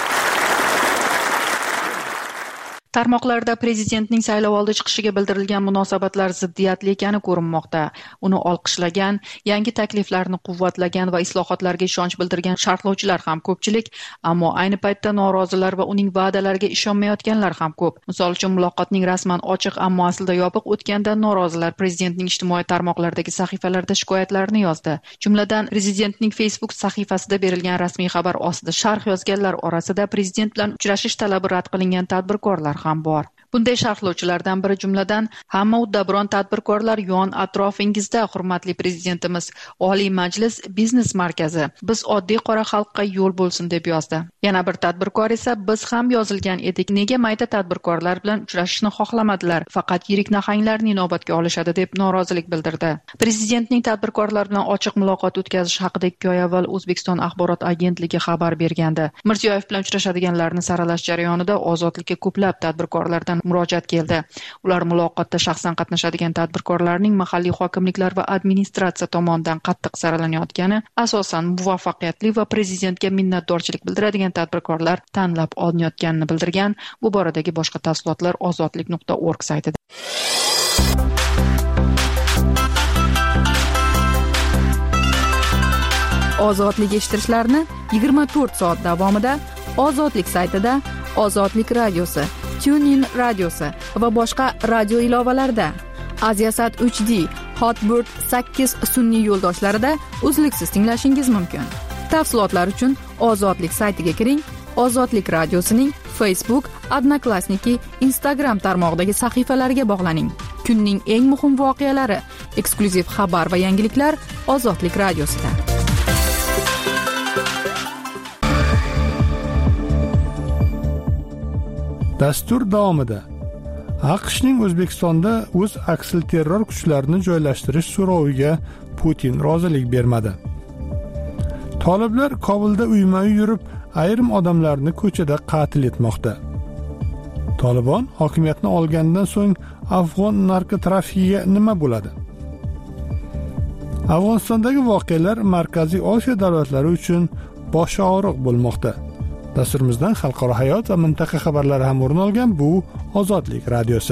Tarmoqlarda prezidentning saylovoldi chiqishiga bildirilgan munosabatlar ziddiyatli ekani ko'rinmoqda. Uni olqishlagan, yangi takliflarni quvvatlagan va islohotlarga ishonch bildirgan sharhlovchilar ham ko'pchilik, ammo ayni paytda norozilar va uning va'dalariga ishonmayotganlar ham ko'p. Misol uchun muloqotning rasman ochiq, ammo aslida yopiq o'tganda norozilar prezidentning ijtimoiy tarmoqlardagi sahifalarida shikoyatlarini yozdi. Jumladan, prezidentning Facebook sahifasida berilgan rasmiy xabar ostida sharh yozganlar orasida prezident bilan uchrashish talabi rad qilingan tadbirkorlar ham bor. Bunday sharhlovchilardan biri jumladan, hamma uddaburon tadbirkorlar yon atrofingizda, hurmatli prezidentimiz, Oliy Majlis biznes markazi, biz oddiy qora xalqqa yo'l bo'lsin deb yozdi. Yana bir tadbirkor esa, biz ham yozilgan edik, nega mayda tadbirkorlar bilan uchrashishni xohlamadilar, faqat yirik nahanglarni inobatga olishadi deb norozilik bildirdi. Prezidentning tadbirkorlar bilan ochiq muloqot o'tkazish haqida 2 oy avval O'zbekiston axborot agentligi xabar bergandi. Mirziyoyev bilan uchrashadiganlarni saralash jarayonida Ozodlikka ko'plab tadbirkorlardan murojaat keldi. Ular muloqotda shaxsan qatnashadigan tadbirkorlarning mahalliy hokimliklar va administratsiya tomonidan qattiq saralanayotgani, asosan muvaffaqiyatli va prezidentga minnatdorchilik bildiradigan tadbirkorlar tanlab olinayotganini bildirgan. Bu boradagi boshqa tafsilotlar ozodlik.org saytida. Ozodlik eshittirishlarni 24 soat davomida Ozodlik saytida, Ozodlik radiosi, TuneIn radiosi va boshqa radio ilovalarida, Aziasat 3D, Hotbird 8 sun'iy yo'ldoshlarida uzluksiz tinglashingiz mumkin. Tafsilotlar uchun Ozodlik saytiga kiring, Ozodlik radiosining Facebook, Odnoklassniki, Instagram tarmog'idagi sahifalariga bog'laning. Kunning eng muhim voqealari, eksklyuziv xabar va yangiliklar Ozodlik radiosida. Dastur davomida AQShning O'zbekistonda o'z aksilterror kuchlarini joylashtirish so'roviga Putin rozilik bermadi. Toliblar Kobulda uyma-uy yurib, ayrim odamlarni ko'chada qatl etmoqda. Tolibon hokimiyatni olgandan so'ng Afg'on narkotrafikiga nima bo'ladi? Afg'onistondagi voqealar Markaziy Osiyo davlatlari uchun bosh og'riq bo'lmoqda. Dasturimizdan xalqaro hayot va mintaqa xabarlari ham o'rin olgan bu Ozodlik radiosi.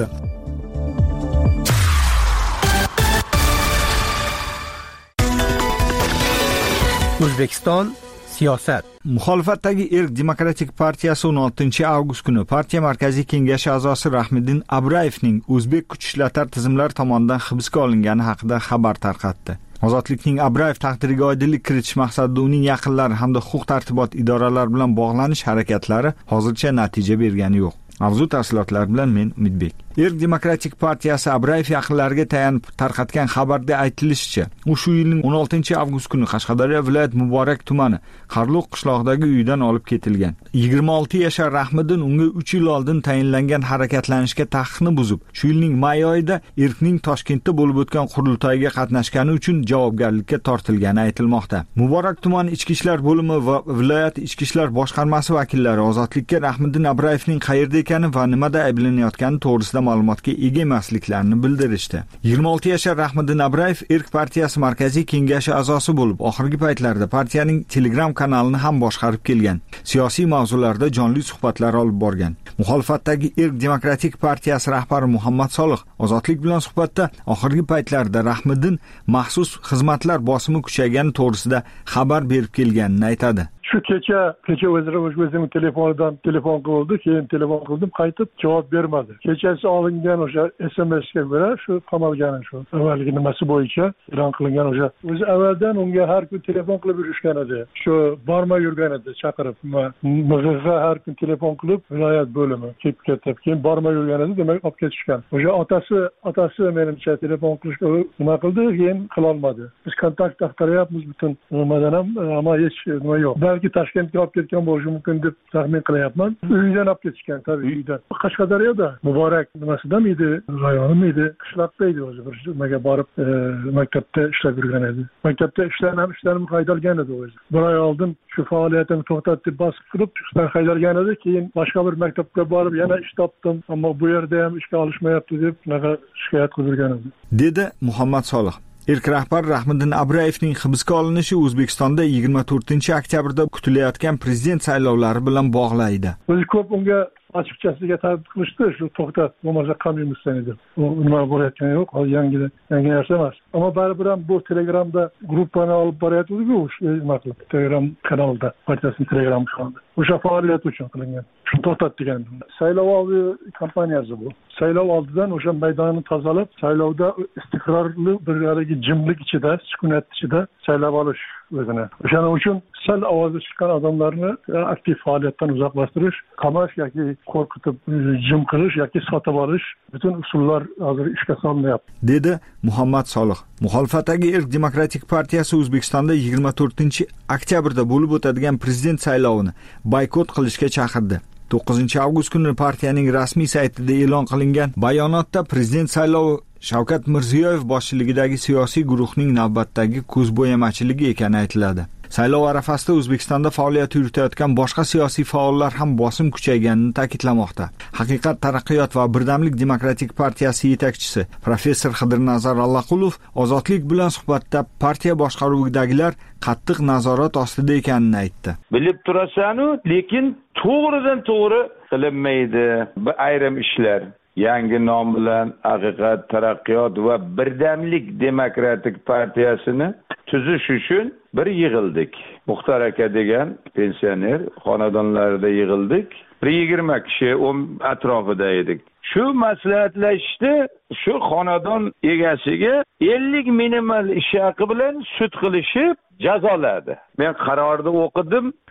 O'zbekiston siyosat. Muxolifatdagi Erk demokratik partiyasi 16-avgust kuni partiya markaziy kengashi a'zosi Rahmiddin Abrayevning o'zbek kuch ishlatar tizimlari tomonidan hibsga olingani haqida xabar tarqatdi. Ozodlikning Abrayev taqdiriga oydinlik kiritish maqsadida uning yaqinlari hamda huquq-tartibot idoralari bilan bog'lanish harakatlari hozircha natija bergani yo'q. Mavzu tafsilotlari bilan men Umidbek. Erk demokratik partiyasi Abrayev yaqinlariga tayanib tarqatgan xabarda aytilishicha, u shu yilning 16-avgust kuni Qashqadaryo viloyat Muborak tumani Qarluq qishlog'idagi uyidan olib ketilgan. 26 yashar Rahmiddin unga 3 yil oldin tayinlangan harakatlanishga taqiqni buzib, shu yilning may oyida Erkning Toshkentda bo'lib o'tgan qurultoyiga qatnashgani uchun javobgarlikka tortilgani aytilmoqda. Muborak tumani ichki ishlar bo'limi va viloyat ichki ishlar boshqarmasi vakillari Ozodlikka Rahmiddin Abrayevning qayerda ekani va nimada ayblanayotgani to'g'risida ma'lumotga ega emasliklarini bildirishdi. 26 yashar Rahmiddin Abrayev Erk partiyasi markaziy kengashi a'zosi bo'lib, oxirgi paytlarda partiyaning Telegram kanalini ham boshqarib kelgan. Siyosiy mavzularda jonli suhbatlar olib borgan. Muxolifatdagi Erk demokratik partiyasi rahbari Muhammad Solih Ozodlik bilan suhbatda oxirgi paytlarda Rahmiddin maxsus xizmatlar bosimi kuchaygani to'g'risida xabar berib kelganini aytadi. Shu kecha o'zimning telefonidan telefon qildi, keyin telefon qildim, qaytib javob bermadi. Kechasi olingan o'sha SMS-ga ko'ra shu qamalgani shu. Avvalgi nimasi bo'yicha e'lon qilingan o'sha. O'zi avvaldan unga har kun telefon qilib yurishgan edi. Shu bormay yurgan edi, chaqirib. MG'ga har kun telefon qilib viloyat bo'limi kelib ketib, keyin bormay yurgan edi, demak olib ketishgan. O'sha otasi menimcha telefon qilishga nima qildi, keyin qila olmadi. Biz kontakt axtaryapmiz butun nimadan ham, ammo hech nima yo'q. Balki Toshkentga olib ketgan bo'lishi mumkin deb taxmin qilyapman. Uyidan olib ketishgan, tabii uydan. Qashqadaryoda Muborak nimasida edi, rayonimi edi, qishloqda edi o'zi. Bir nimaga borib maktabda ishlab yurgan edi. Maktabda ishlarim haydalgan edi o'zi. Bir oy oldin shu faoliyatini to'xtatib bosib turib, ishdan haydalgan edi, keyin boshqa bir maktabga borib yana ish topdim, ammo bu yerda ham ishga olishmayapti deb bunaqa shikoyat qilgan edi. Dedi Muhammad Solih. Erk rahbari Rahmiddin Abrayevning hibsga olinishi O'zbekistonda 24-oktyabrda kutilayotgan prezident saylovlari bilan bog'laydi. O'zi ko'p unga ochiqchasiga tahdid qilishdi, shu to'xtat, bo'lmasa qamiymisan edi. U nima bo'layotgani yo'q, yangi narsa emas. Ammo baribir ham bu Telegramda gruppani olib boryapti-ku, nima qilib, Telegram kanalida, partiyasining Telegram kanalida. O'sha faoliyat uchun qilingan. Shuni to'xtat degan. Saylovoldi kampaniyasi bu. Saylov oldidan o'sha maydonni tozalab, saylovda istiqrorli bir haligi jimlik ichida, sukunat ichida saylab olish o'zini. O'shaning uchun sal ovozi chiqqan odamlarni aktiv faoliyatdan uzoqlashtirish, qamash yoki qo'rqitib jim qilish yoki sotib olish butun usullar hozir ishga solinyapti, dedi Muhammad Solih. Muxolifatdagi Erk demokratik partiyasi O'zbekistonda 24-oktyabrda bo'lib o'tadigan prezident saylovini boykot qilishga chaqirdi. 9-avgust kuni partiyaning rasmiy saytida e'lon qilingan bayonotda prezident saylovi Shavkat Mirziyoyev boshchiligidagi siyosiy guruhning navbatdagi ko'zbo'yamachiligi ekani aytiladi. Saylov arafasida O'zbekistonda faoliyat yuritayotgan boshqa siyosiy faollar ham bosim kuchayganini ta'kidlamoqda. Haqiqat taraqqiyot va birdamlik demokratik partiyasi yetakchisi professor Xidirnazar Allaqulov Ozodlik bilan suhbatda partiya boshqaruvidagilar qattiq nazorat ostida ekanini aytdi. Bilib turasan-u, lekin to'g'ridan to'g'ri qilinmaydi. Bu ayrim ishlar yangi nom bilan Haqiqat taraqqiyot va birdamlik demokratik partiyasini tuzish uchun bir yig'ildik. Muxtar aka degan pensioner xonadonlarida yig'ildik. 20 kishi atrofida edik. Shu maslahatlashishda shu xonadon egasiga 50 minimal ish haqi bilan sud qilishib jazoladi. Men qarorni o'qidim.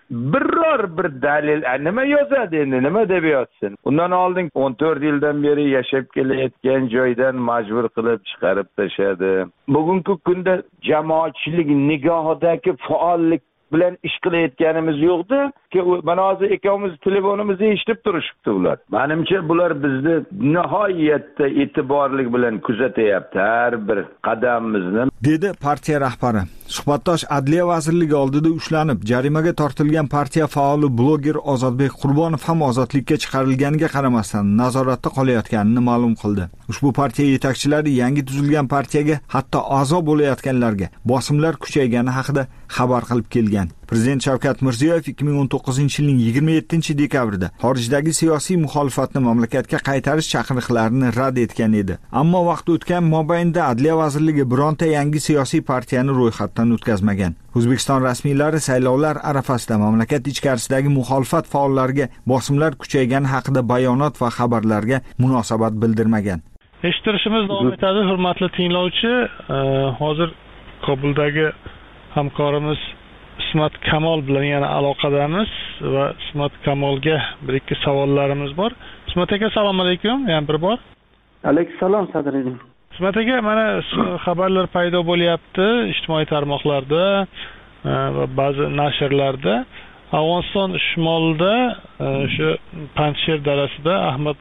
biror bir dalil nima yozadi endi, nima deb yozsin? Undan oldin 14 yildan beri yashab kelayotgan joydan majbur qilib chiqarib tashadi. Bugungi kunda jamoatchilik nigohidagi faollik bilan ish qilayotganimiz yo'qdi ki, mana hozir ikkovimiz telefonimizni eshitib turishibdi ular. Menimcha bular bizni nihoyatda e'tiborlik bilan kuzatyapti har bir qadamimizni, dedi partiya rahbari. Suhbatdosh Adliya vazirligi oldida ushlanib, jarimaga tortilgan partiya faoli bloger Ozodbek Qurbonov ham ozodlikka chiqarilganiga qaramasdan nazoratda qolayotganini ma'lum qildi. Ushbu partiya yetakchilari yangi tuzilgan partiyaga, hatto a'zo bo'layotganlarga bosimlar kuchaygani haqida xabar qilib kelgan. Prezident Shavkat Mirziyoyev 2019-yilning 27-dekabrida xorijdagi siyosiy muxolifatni mamlakatga qaytarish chaqiriqlarini rad etgan edi. Ammo vaqt o'tgan mobaynida Adliya vazirligi bironta yangi siyosiy partiyani ro'yxatdan o'tkazmagan. O'zbekiston rasmiylari saylovlar arafasida mamlakat ichkarisidagi muxolifat faollariga bosimlar kuchaygani haqida bayonot va xabarlarga munosabat bildirmagan. Eshittirishimiz davom etadi, hurmatli tinglovchi. Hozir Kobuldagi hamkorimiz Ismat Kamol bilan yana aloqadamiz va Ismat Kamolga bir-ikki savollarimiz bor. Ismat aka, assalomu alaykum. Yana bir bor. Alayhissalom sadringiz. Ismat aka, mana xabarlar paydo bo'lyapti ijtimoiy tarmoqlarda va ba'zi nashrlarda. Afg'oniston shimolida shu Panjshir darasida Ahmad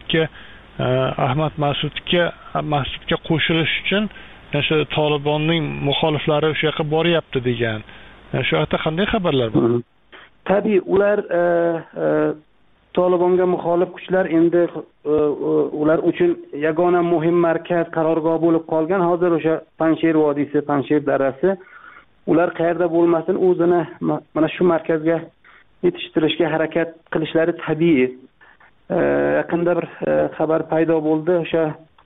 Mas'udga qo'shilish uchun shu Tolibonning muxoliflari o'sha yoqqa boryapti degan. Shu haqda qanday xabarlar bor? Tabii ular Tolibonga muxolif kuchlar endi ular uchun yagona muhim markaz, qarorgoh bo'lib qolgan. Hozir o'sha Panjshir vodiysi, Panjshir darasi. Ular qayerda bo'lmasin, o'zini mana shu markazga yetishtirishga harakat qilishlari tabiiy. Yaqinda bir xabar paydo bo'ldi, o'sha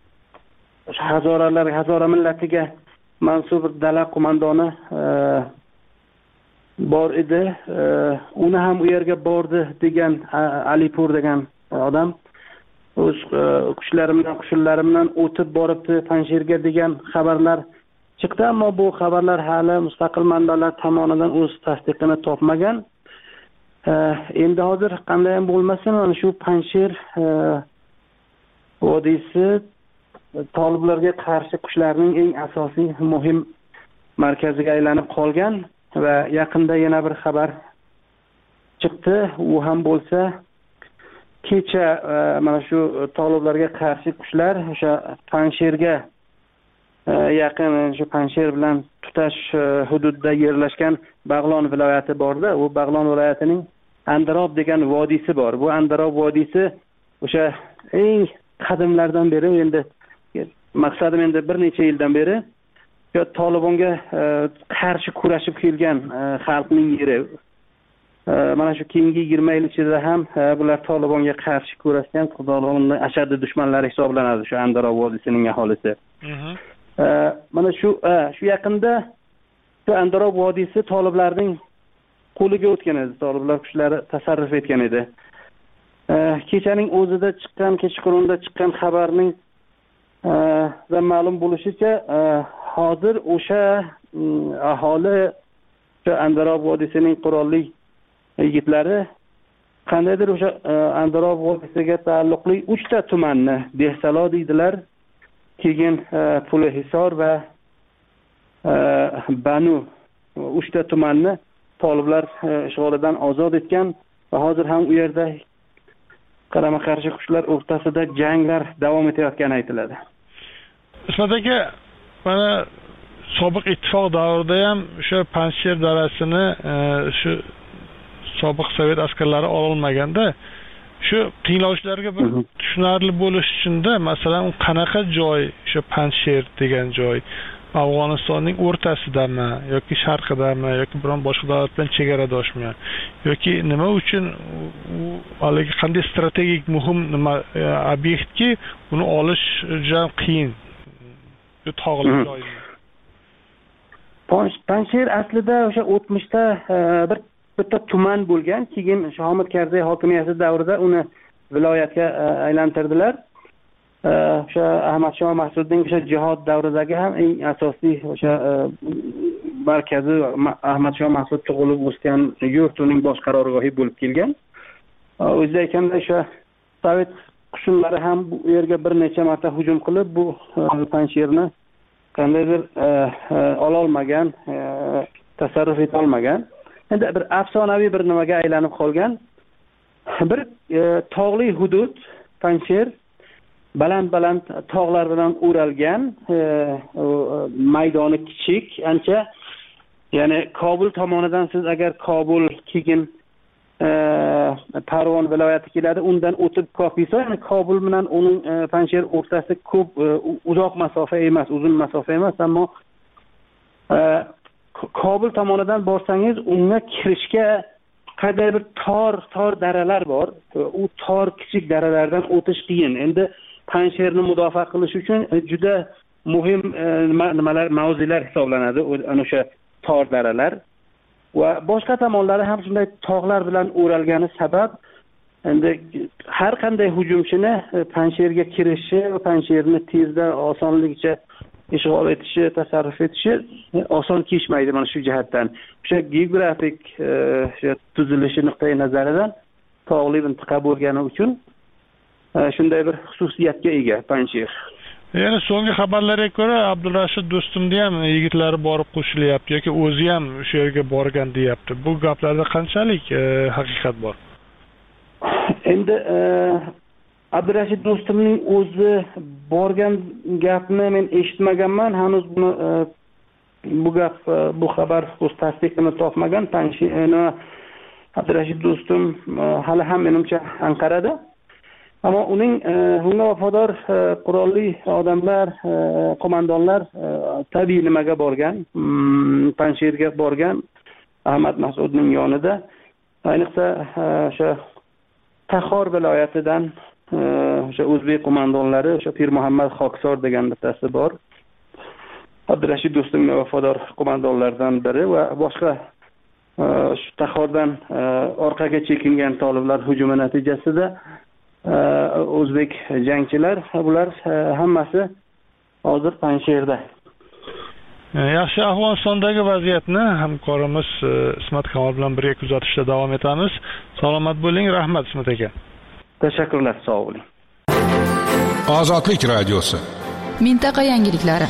Hazora millatiga mansub dala qo'mondoni bor edi. Uni ham u yerga bordi degan Alipur degan odam o'z qo'shinlarimdan o'tib boribdi Panjshirga degan xabarlar chiqdi, ammo bu xabarlar hali mustaqil manbalar tomonidan o'z tasdiqini topmagan. Endi hozir qanday ham bo'lmasin, mana shu Panjshir vodiysi toliblarga qarshi kuchlarning eng asosiy muhim markaziga aylanib qolgan va yaqinda yana bir xabar chiqdi. U ham bo'lsa kecha mana shu toliblarga qarshi kuchlar o'sha Panjshirga yaqin, shu Panjshir bilan tutash hududda yerlashgan Bag'lon viloyati borda. U Bag'lon viloyatining Andarob degan vodiysi bor. Bu Andarob vodiysi o'sha eng qadimlardan beri, endi maqsadim endi bir necha yildan beri Tolibonga qarshi kurashib kelgan xalqning yeri. Mana shu keyingi 20 yil ichida ham bular Tolibonga qarshi kurashgan, Tolibonning ashaddiy dushmanlari hisoblanadi shu Andarob vodiysining aholisi. Mana shu yaqinda shu Andarob vodiysi toliblarning qo'liga o'tgan edi. Toliblar kuchlari tasarruf etgan edi. Kechaning o'zida chiqqan, kechqurunda chiqqan xabarning da ma'lum bo'lishicha, hozir o'sha aholi o'sha Andarob vodiysining qurolli yigitlari qandaydir o'sha Andarob vodiysiga taalluqli 3 ta tumanni, Behsalo deydilar, keyin Pulhisor va Banu 3 ta tumanni toliblar ishg'olidan ozod etgan va hozir ham u yerda qarama-qarshi kuchlar o'rtasida janglar davom etayotgani aytiladi. Ismat aka, mana sobiq ittifoq davrida ham o'sha Panjshir darasini shu sobiq sovet askarlari ololmaganda, shu tinglovchilarga bir tushunarli bo'lish uchun-da, masalan, qanaqa joy, o'sha Panjshir degan joy Afg'onistonning o'rtasidami yoki sharqidami yoki biron boshqa davlat bilan chegaradoshmi yoki nima uchun haligi qanday strategik muhim nima obyektki uni olish juda qiyin, bu tog'li joy. Panjshir aslida o'sha 'o'tmishda bitta tuman bo'lgan, keyin Hamid Karzay hokimiyati davrida uni viloyatga aylantirdilar. O'sha Ahmad Shoh Mahsudning o'sha jihod davridagi ham eng asosiy o'sha markazi Ahmadsho Mas'ud tug'ilib o'sgan yurt uning bosh qarorgohi bo'lib kelgan. O'zida aytganda o'sha sovet qo'shinlari ham bu yerga bir necha marta hujum qilib bu Panjsherni qandaydir ololmagan, tasarruf eta olmagan. Endi bir afsonaviy bir nimaga aylanib qolgan. Bir tog'li hudud Panjsher baland tog'lar bilan o'ralgan, maydoni kichik, ancha, ya'ni Kobul tomonidan siz agar Kobul keyin Parvon viloyati keladi, undan o'tib Kokisa, ya'ni Kobul bilan uning Panjsher o'rtasida ko'p uzoq masofa emas, uzun masofa emas, ammo Kobul tomonidan borsangiz unga kirishga qanday bir tor daralar bor. U tor kichik daralardan o'tish qiyin. Endi Panjsherni mudofaa qilish uchun juda muhim mavzular hisoblanadi ana o'sha tor daralar. Va boshqa tomonlari ham shunday tog'lar bilan o'ralgani sabab endi har qanday hujumchini Panjsherga kirishi va Panjsherni tezda osonlikcha ishg'ol etishi, tasarruf etishi oson kechmaydi mana shu jihatdan. O'sha geografik tuzilishi nuqtai nazaridan tog'li mintaqa bo'lgani uchun shunday bir xususiyatga ega Panjsher. Yana so'nggi xabarlarga ko'ra Abdurashid Do'stumni ham yigitlari borib qo'shilyapti yoki o'zi ham o'sha yerga borgan deyapti. Bu gaplarda qanchalik haqiqat bor? Endi Abdurashid Do'stumning o'zi borgan gapni men eshitmaganman. Hanuz buni bu xabar o'z tasdiqini topmagan. Abdurashid Do'stum hali ham menimcha Anqarada. Ammo uning unga vafodor qurolli odamlar, qo'mondonlar tabiiy nimaga borgan, Panjsherga borgan, Ahmad Mas'udning yonida. Ayniqsa o'sha Taxor viloyatidan o'sha o'zbek qo'mondonlari, o'sha Pir Muhammad Xokisor degan bittasi bor. Abdurashid Do'stumga vafodor qo'mondonlardan biri va boshqa shu Taxordan orqaga chekingan toliblar hujumi natijasida o'zbek jangchilar, bular hammasi hozir Panjsherda. Yaxshi, Afg'onistondagi vaziyatni hamkorimiz Ismat Kamol bilan birga kuzatishda davom etamiz. Salomat bo'ling, rahmat Ismat aka. Tashakkurlar, sog' bo'ling. Ozodlik radiosi. Mintaqa yangiliklari.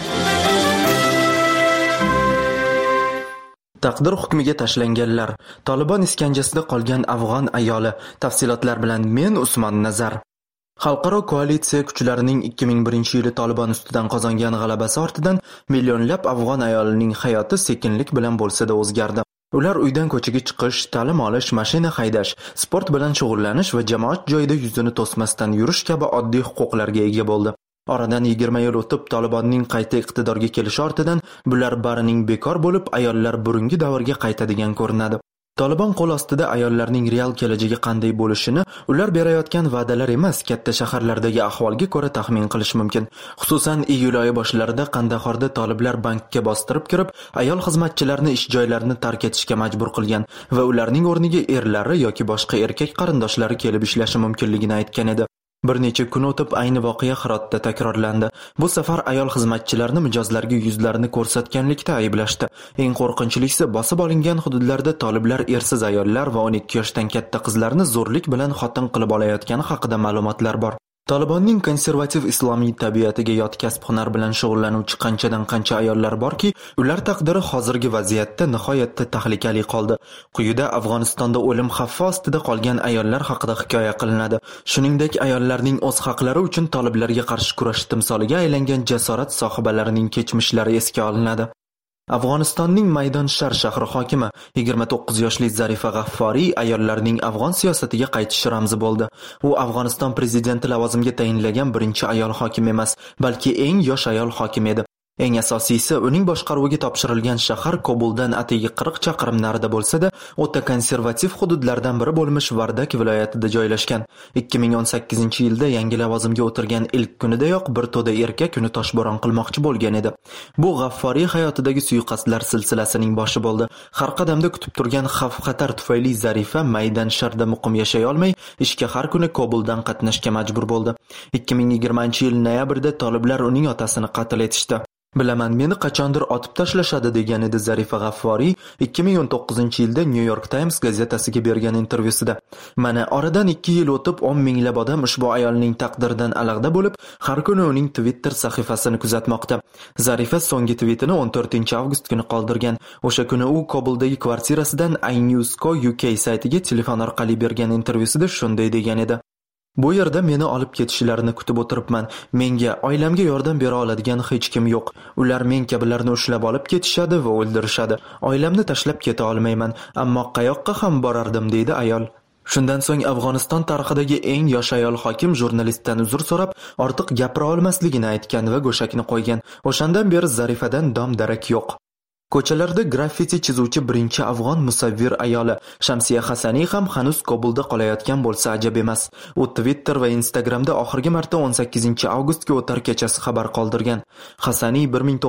Taqdir hukmiga tashlanganlar. Tolibon iskanjasida qolgan afg'on ayoli. Tafsilotlar bilan men Usmon Nazar. Xalqaro koalitsiya kuchlarining 2001-yili Tolibon ustidan qozongan g'alabasi ortidan millionlab afg'on ayolining hayoti sekinlik bilan bo'lsa-da o'zgardi. Ular uydan ko'chaga chiqish, ta'lim olish, mashina haydash, sport bilan shug'ullanish va jamoat joyida yuzini to'smasdan yurish kabi oddiy huquqlarga ega bo'ldi. Oradan 20 yil o'tib Tolibonning qayta iqtidorga kelishi ortidan bular barining bekor bo'lib, ayollar burungi davrga qaytadigan ko'rinadi. Tolibon qo'l ostida ayollarning real kelajagi qanday bo'lishini ular berayotgan va'dalar emas, katta shaharlardagi ahvolga ko'ra taxmin qilish mumkin. Xususan, iyul oyi boshlarida Qandahorda toliblar bankka bostirib kirib, ayol xizmatchilarni ish joylarini tark etishga majbur qilgan va ularning o'rniga erlari yoki boshqa erkak qarindoshlari kelib ishlashi mumkinligini aytgan edi. Bir necha kun o'tib ayni voqea Hirotda takrorlandi. Bu safar ayol xizmatchilarni mijozlarga yuzlarini ko'rsatganlikda ayblashdi. Eng qo'rqinchlisi, bosib olingan hududlarda toliblar ersiz ayollar va 12 yoshdan katta qizlarni zo'rlik bilan xotin qilib olayotgani haqida ma'lumotlar bor. Tolibonning konservativ islomiy tabiatiga yot kasb-hunar bilan shug'ullanuvchi qancha ayollar borki, ular taqdiri hozirgi vaziyatda nihoyatda tahlikali qoldi. Quyida Afg'onistonda o'lim xavfi ostida qolgan ayollar haqida hikoya qilinadi. Shuningdek, ayollarning o'z haqlari uchun toliblarga qarshi kurash timsoliga aylangan jasorat sohibalarining kechmishlari esga olinadi. Afg'onistonning Maydonshar shahri hokimi 29 yoshli Zarifa G'afforiy ayollarning afg'on siyosatiga qaytish ramzi bo'ldi. U Afg'oniston prezidenti lavozimiga tayinlagan birinchi ayol hokim emas, balki eng yosh ayol hokim edi. Eng asosiysi, uning boshqaruviga topshirilgan shahar Kobuldan atigi 40 chaqirim narida bo'lsa-da, o'ta konservativ hududlardan biri bo'lmish Vardak viloyatida joylashgan. 2018-yilda yangi lavozimga o'tirgan ilk kunidayoq bir to'da erkak uni toshbo'ron qilmoqchi bo'lgan edi. Bu G'afforiy hayotidagi suiqasdlar silsilasining boshi bo'ldi. Har qadamda kutib turgan xavf-xatar tufayli Zarifa Maydansharda muqim yashay olmay, ishga har kuni Kobuldan qatnashga majbur bo'ldi. 2020-yil noyabrda toliblar uning otasini qatl etishdi. Bilaman, meni qachondir otib tashlashadi degan edi Zarifa G'afforiy 2019-yilda New York Times gazetasiga bergan intervyusida. Mana oradan 2 yil o'tib 10 minglab odam ushbu ayolning taqdiridan alag'da bo'lib, har kuni uning Twitter sahifasini kuzatmoqda. Zarifa so'nggi tweetini 14-avgust kuni qoldirgan. O'sha kuni u Kobuldagi kvartirasidan iNews.co UK saytiga telefon orqali bergan intervyusida shunday degan edi: Bu yerda meni olib ketishlarini kutib o'tiribman. Menga, oilamga yordam bera oladigan hech kim yo'q. Ular men kabilarni ushlab olib ketishadi va o'ldirishadi. Oilamni tashlab keta olmayman, ammo qayoqqa ham borardim, deydi ayol. Shundan so'ng Afg'oniston tarixidagi eng yosh ayol hokim jurnalistdan uzr so'rab, ortiq gapira olmasligini aytgan va go'shakni qo'ygan. O'shandan beri Zarifadan dom-darak yo'q. Ko'chalarda graffiti chizuvchi birinchi afg'on musavvir ayoli Shamsiya Hasaniy ham hanuz Kobulda qolayotgan bo'lsa ajab emas. U Twitter va Instagramda oxirgi marta 18-avgustga o'tar kechasi xabar qoldirgan. Hasaniy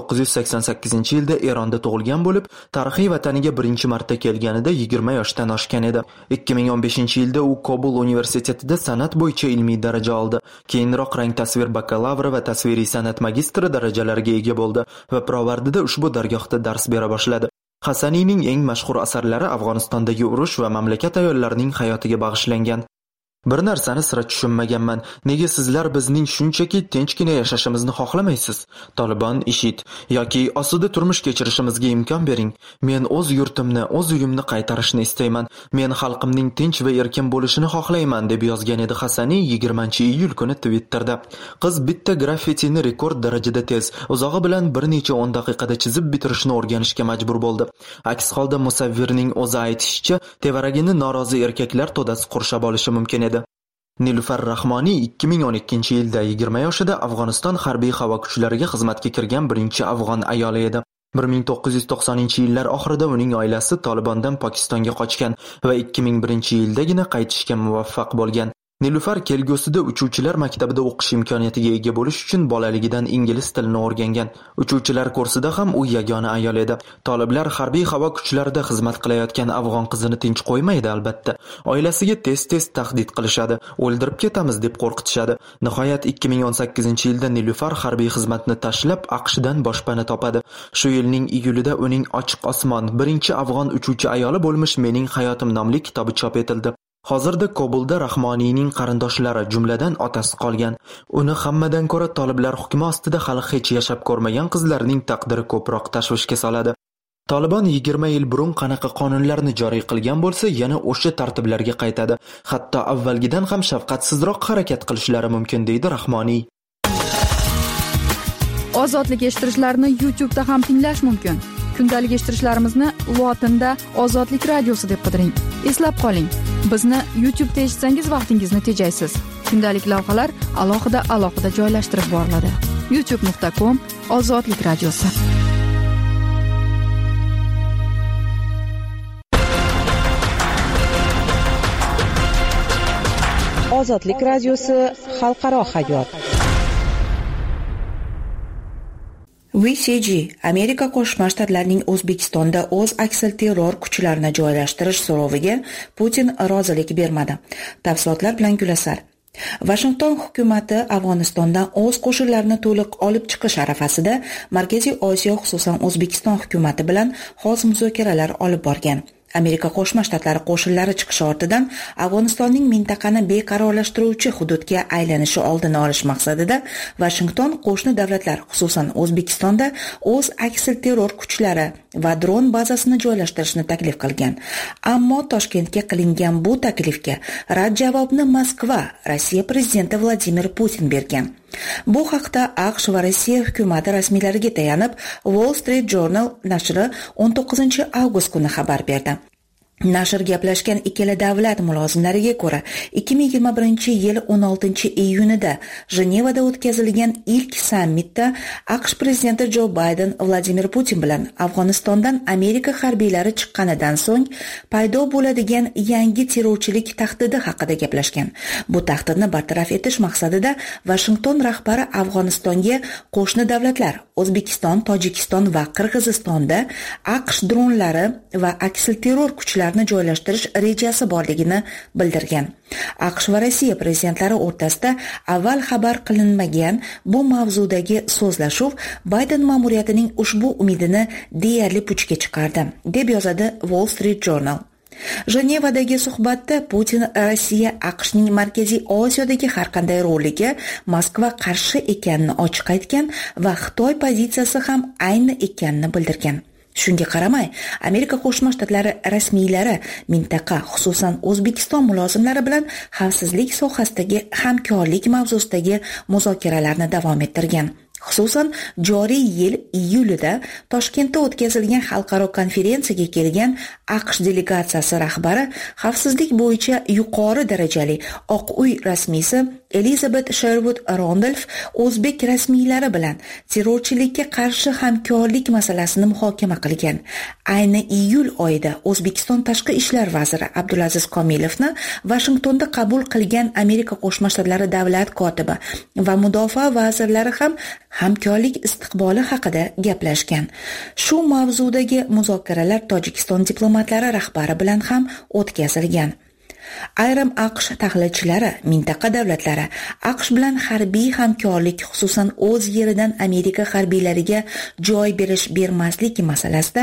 1988-yilda Eronda tug'ilgan bo'lib, tarixiy vataniga birinchi marta kelganida 20 yoshdan oshgan edi. 2015-yilda u Kobul universitetida san'at bo'yicha ilmiy daraja oldi. Keyinroq rang tasvir bakalavri va tasviriy san'at magistri darajalariga ega bo'ldi va Provardida ushbu dargohda dars bera boshladi. Hasaniyning eng mashhur asarlari Afg'onistondagi urush va mamlakat ayollarining hayotiga bag'ishlangan. Bir narsani sira tushunmaganman. Nega sizlar bizning shunchaki tinchgina yashashimizni xohlamaysiz? Tolibon, IShID yoki osuda turmush kechirishimizga imkon bering. Men o'z yurtimni, o'z uyimni qaytarishni istayman. Men xalqimning tinch va erkin bo'lishini xohlayman, deb yozgan edi Hasaniy 20-iyul kuni Twitterda. Qiz bitta graffitini rekord darajada tez, uzog'i bilan bir necha 10 daqiqada chizib bitirishni o'rganishga majbur bo'ldi. Aks holda musavvirning o'zi aytishicha, tevaragini norozi erkaklar to'dasi qurshab olishi mumkin edi. Nilufar Rahmoniy 2012-yilda 20 yoshida Afg'oniston harbiy havo kuchlariga xizmatga kirgan birinchi afg'on ayoli edi. 1990-yillar oxirida uning oilasi Tolibondan Pokistonga qochgan va 2001-yildagina qaytishga muvaffaq bo'lgan. Nilufar kelgusida uchuvchilar maktabida o'qish imkoniyatiga ega bo'lish uchun bolaligidan ingliz tilini o'rgangan. Uchuvchilar kursida ham u yagona ayol edi. Toliblar harbiy havo kuchlarida xizmat qilayotgan afg'on qizini tinch qo'ymaydi albatta. Oilasiga tez-tez tahdid qilishadi, o'ldirib ketamiz deb qo'rqitishadi. Nihoyat 2018-yilda Nilufar harbiy xizmatni tashlab AQShdan boshpana topadi. Shu yilning iyulida uning Ochiq osmon, birinchi afg'on uchuvchi ayoli bo'lmish Mening hayotim nomli kitobi chop etildi. Hozirda Kobulda Rahmoniyning qarindoshlari, jumladan otasi qolgan. Uni hammadan ko'ra toliblar hukmi ostida hali hech yashab ko'rmagan qizlarning taqdiri ko'proq tashvishga soladi. Tolibon 20 yil burun qanaqa qonunlarni joriy qilgan bo'lsa, yana o'sha tartiblarga qaytadi. Hatto avvalgidan ham shafqatsizroq harakat qilishlari mumkin, deydi Rahmoniy. Ozodlik eshittirishlarni YouTube'da ham tinglash mumkin. Kundalik eshittirishlarimizni lotinda Ozodlik radiosi deb qidiring. Eslab qoling, bizni YouTube'da eshitsangiz vaqtingizni tejaysiz. Kundalik lavhalar alohida joylashtirib boriladi. youtube.com/Ozodlik radiosi. Ozodlik radiosi xalqaro hayot. VCG Amerika Qo'shma Shtatlarining O'zbekistonda o'z aksilterror kuchlarini joylashtirish so'roviga Putin rozilik bermadi. Tafsilotlar bilan Gulasar. Washington hukumati Afg'onistondan o'z qo'shinlarini to'liq olib chiqish arafasida Markaziy Osiyo, xususan O'zbekiston hukumati bilan xos muzokaralar olib borgan. Amerika Qo'shma Shtatlari qo'shinlari chiqishi ortidan Afg'onistonning mintaqani beqarorlashtiruvchi hududga aylanishi oldini olish maqsadida Washington qo'shni davlatlar, xususan O'zbekistonda o'z aksilterror kuchlari va dron bazasini joylashtirishni taklif qilgan. Ammo Toshkentga qilingan bu taklifga rad javobni Moskva, Rossiya prezidenti Vladimir Putin bergan. Bu haqda AQSh va Rossiya hukumati rasmiylariga tayanib Wall Street Journal nashri 19-avgust kuni xabar berdi. Nashr gaplashgan ikkala davlat mulozimlariga ko'ra 2021-yil 16-iyunida Jenevada o'tkazilgan ilk sammitda AQSh prezidenti Jo Bayden Vladimir Putin bilan Afg'onistondan Amerika harbiylari chiqqanidan so'ng paydo bo'ladigan yangi terrorchilik tahdidi haqida gaplashgan. Bu tahdidni bartaraf etish maqsadida Washington rahbari Afg'onistonga qo'shni davlatlar O'zbekiston, Tojikiston va Qirg'izistonda AQSh dronlari va aksilterror kuchlari kuchlarni joylashtirish rejasi borligini bildirgan. AQSh va Rossiya prezidentlari o'rtasida avval xabar qilinmagan bu mavzudagi so'zlashuv Bayden ma'muriyatining ushbu umidini deyarli puchga chiqardi, deb yozadi Wall Street Journal. Jenevadagi suhbatda Putin Rossiya AQShning Markaziy Osiyodagi har qanday roliga Moskva qarshi ekanini ochiq aytgan va Xitoy pozitsiyasi ham ayni ekanini bildirgan. Shunga qaramay, Amerika Qo'shma Shtatlari rasmiylari mintaqa, xususan O'zbekiston mulozimlari bilan xavfsizlik sohasidagi hamkorlik mavzusidagi muzokaralarni davom ettirgan. Xususan, joriy yil iyulida Toshkentda o'tkazilgan xalqaro konferensiyaga kelgan AQSh delegatsiyasi rahbari xavfsizlik bo'yicha yuqori darajali Oq uy rasmiysi Elizabeth Sherwood Randolph o'zbek rasmiylari bilan terrorchilikka qarshi hamkorlik masalasini muhokama qilgan. Ayni iyul oyida O'zbekiston Tashqi ishlar vaziri Abdulaziz Komilovni Vashingtonda qabul qilgan Amerika Qo'shma Shtatlari davlat kotibi va mudofaa vazirlari ham hamkorlik istiqboli haqida gaplashgan. Shu mavzudagi muzokaralar Tojikiston diplomatlari rahbari bilan ham o'tkazilgan. Ayrim AQSh tahlilchilari mintaqa davlatlari AQSh bilan harbiy hamkorlik, xususan o'z yeridan Amerika harbiylariga joy bermaslik masalasida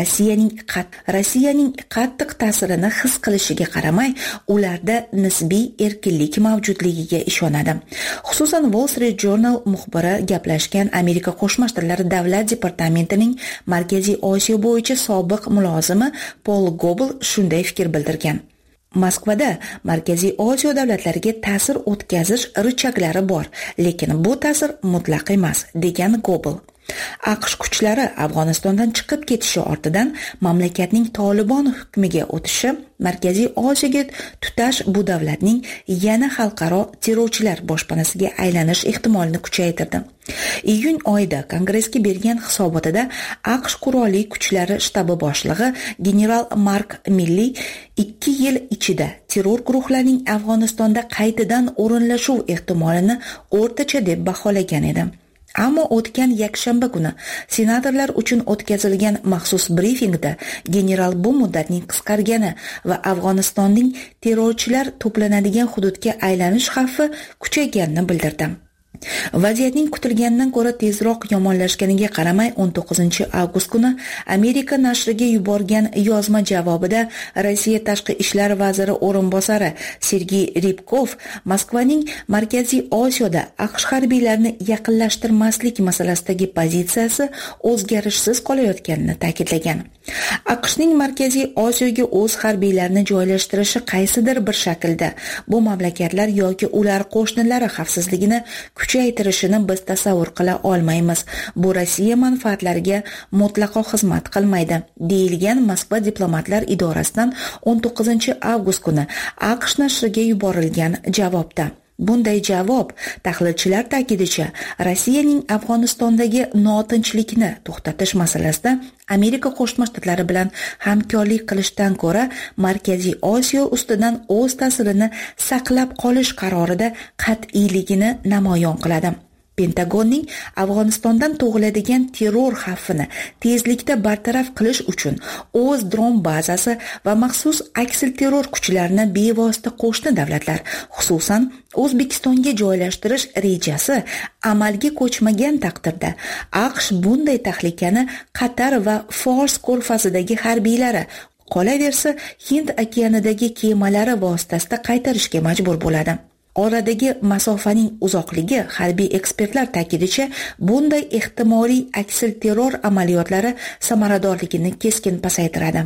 Rossiyaning qattiq ta'sirini his qilishiga qaramay, ularda nisbiy erkinlik mavjudligiga ishonadi. Xususan Wall Street Journal muxbiri gaplashgan Amerika Qo'shma Shtatlari davlat departamentining Markaziy Osiyo bo'yicha sobiq mulozimi Paul Gobel shunday fikr bildirgan. Moskvada Markaziy Osiyo davlatlariga ta'sir o'tkazish richaklari bor, lekin bu ta'sir mutlaq emas, degan Gobel. AQSh kuchlari Afg'onistondan chiqib ketishi ortidan mamlakatning Tolibon hukmiga o'tishi Markaziy Osiyoga tutash bu davlatning yana xalqaro terrorchilar boshpanasiga aylanish ehtimolini kuchaytirdi. Iyun oyida Kongressga bergan hisobotida AQSh qurolli kuchlari shtabi boshlig'i general Mark Milley 2 yil ichida terror guruhlarining Afg'onistonda qaytadan o'rinlashuv ehtimolini o'rtacha deb baholagan edi. Ammo o'tgan yakshanba kuni senatorlar uchun o'tkazilgan maxsus brifingda general bu muddatning qisqargani va Afg'onistonning terrorchilar to'planadigan hududga aylanish xavfi kuchayganini bildirdi. Vaziyatning kutilganidan ko'ra tezroq yomonlashganiga qaramay 19-avgust kuni Amerika nashriga yuborgan yozma javobida Rossiya tashqi ishlar vaziri o'rinbosari Sergey Rybkov Moskvaning Markaziy Osiyoda AQSh harbiylarini yaqinlashtirmaslik masalasidagi pozitsiyasi o'zgarishsiz qolayotganini ta'kidlagan. AQShning Markaziy Osiyoga o'z harbiylarini joylashtirishi qaysidir bir shaklda bu mamlakatlar yoki ular qo'shnilari xavfsizligini kuchaytirishini biz tasavvur qila olmaymiz. Bu Rossiya manfaatlariga mutlaqo xizmat qilmaydi, deyilgan Moskva diplomatlar idorasidan 19-avgust kuni AQSh nashriga yuborilgan javobda. Bunday javob, tahlilchilar ta'kidicha, Rossiyaning Afg'onistondagi notinchlikni to'xtatish masalasida Amerika Qo'shma Shtatlari bilan hamkorlik qilishdan ko'ra Markaziy Osiyo ustidan o'z ta'sirini saqlab qolish qarorida qat'iyligini namoyon qiladi. Pentagonning Afg'onistondan tug'iladigan terror xavfini tezlikda bartaraf qilish uchun o'z dron bazasi va maxsus aksilterror kuchlarini bevosita qo'shni davlatlar, xususan O'zbekistonga joylashtirish rejasi amalga ko'chmagan taqdirda AQSh bunday tahlikani Qatar va Fors ko'rfazidagi harbiylari, qolaversa Hind okeanidagi kemalari vositasida qaytarishga majbur bo'ladi. Oradagi masofaning uzoqligi harbiy ekspertlar ta'kidicha bunday ehtimoliy aksilterror amaliyotlari samaradorligini keskin pasaytiradi.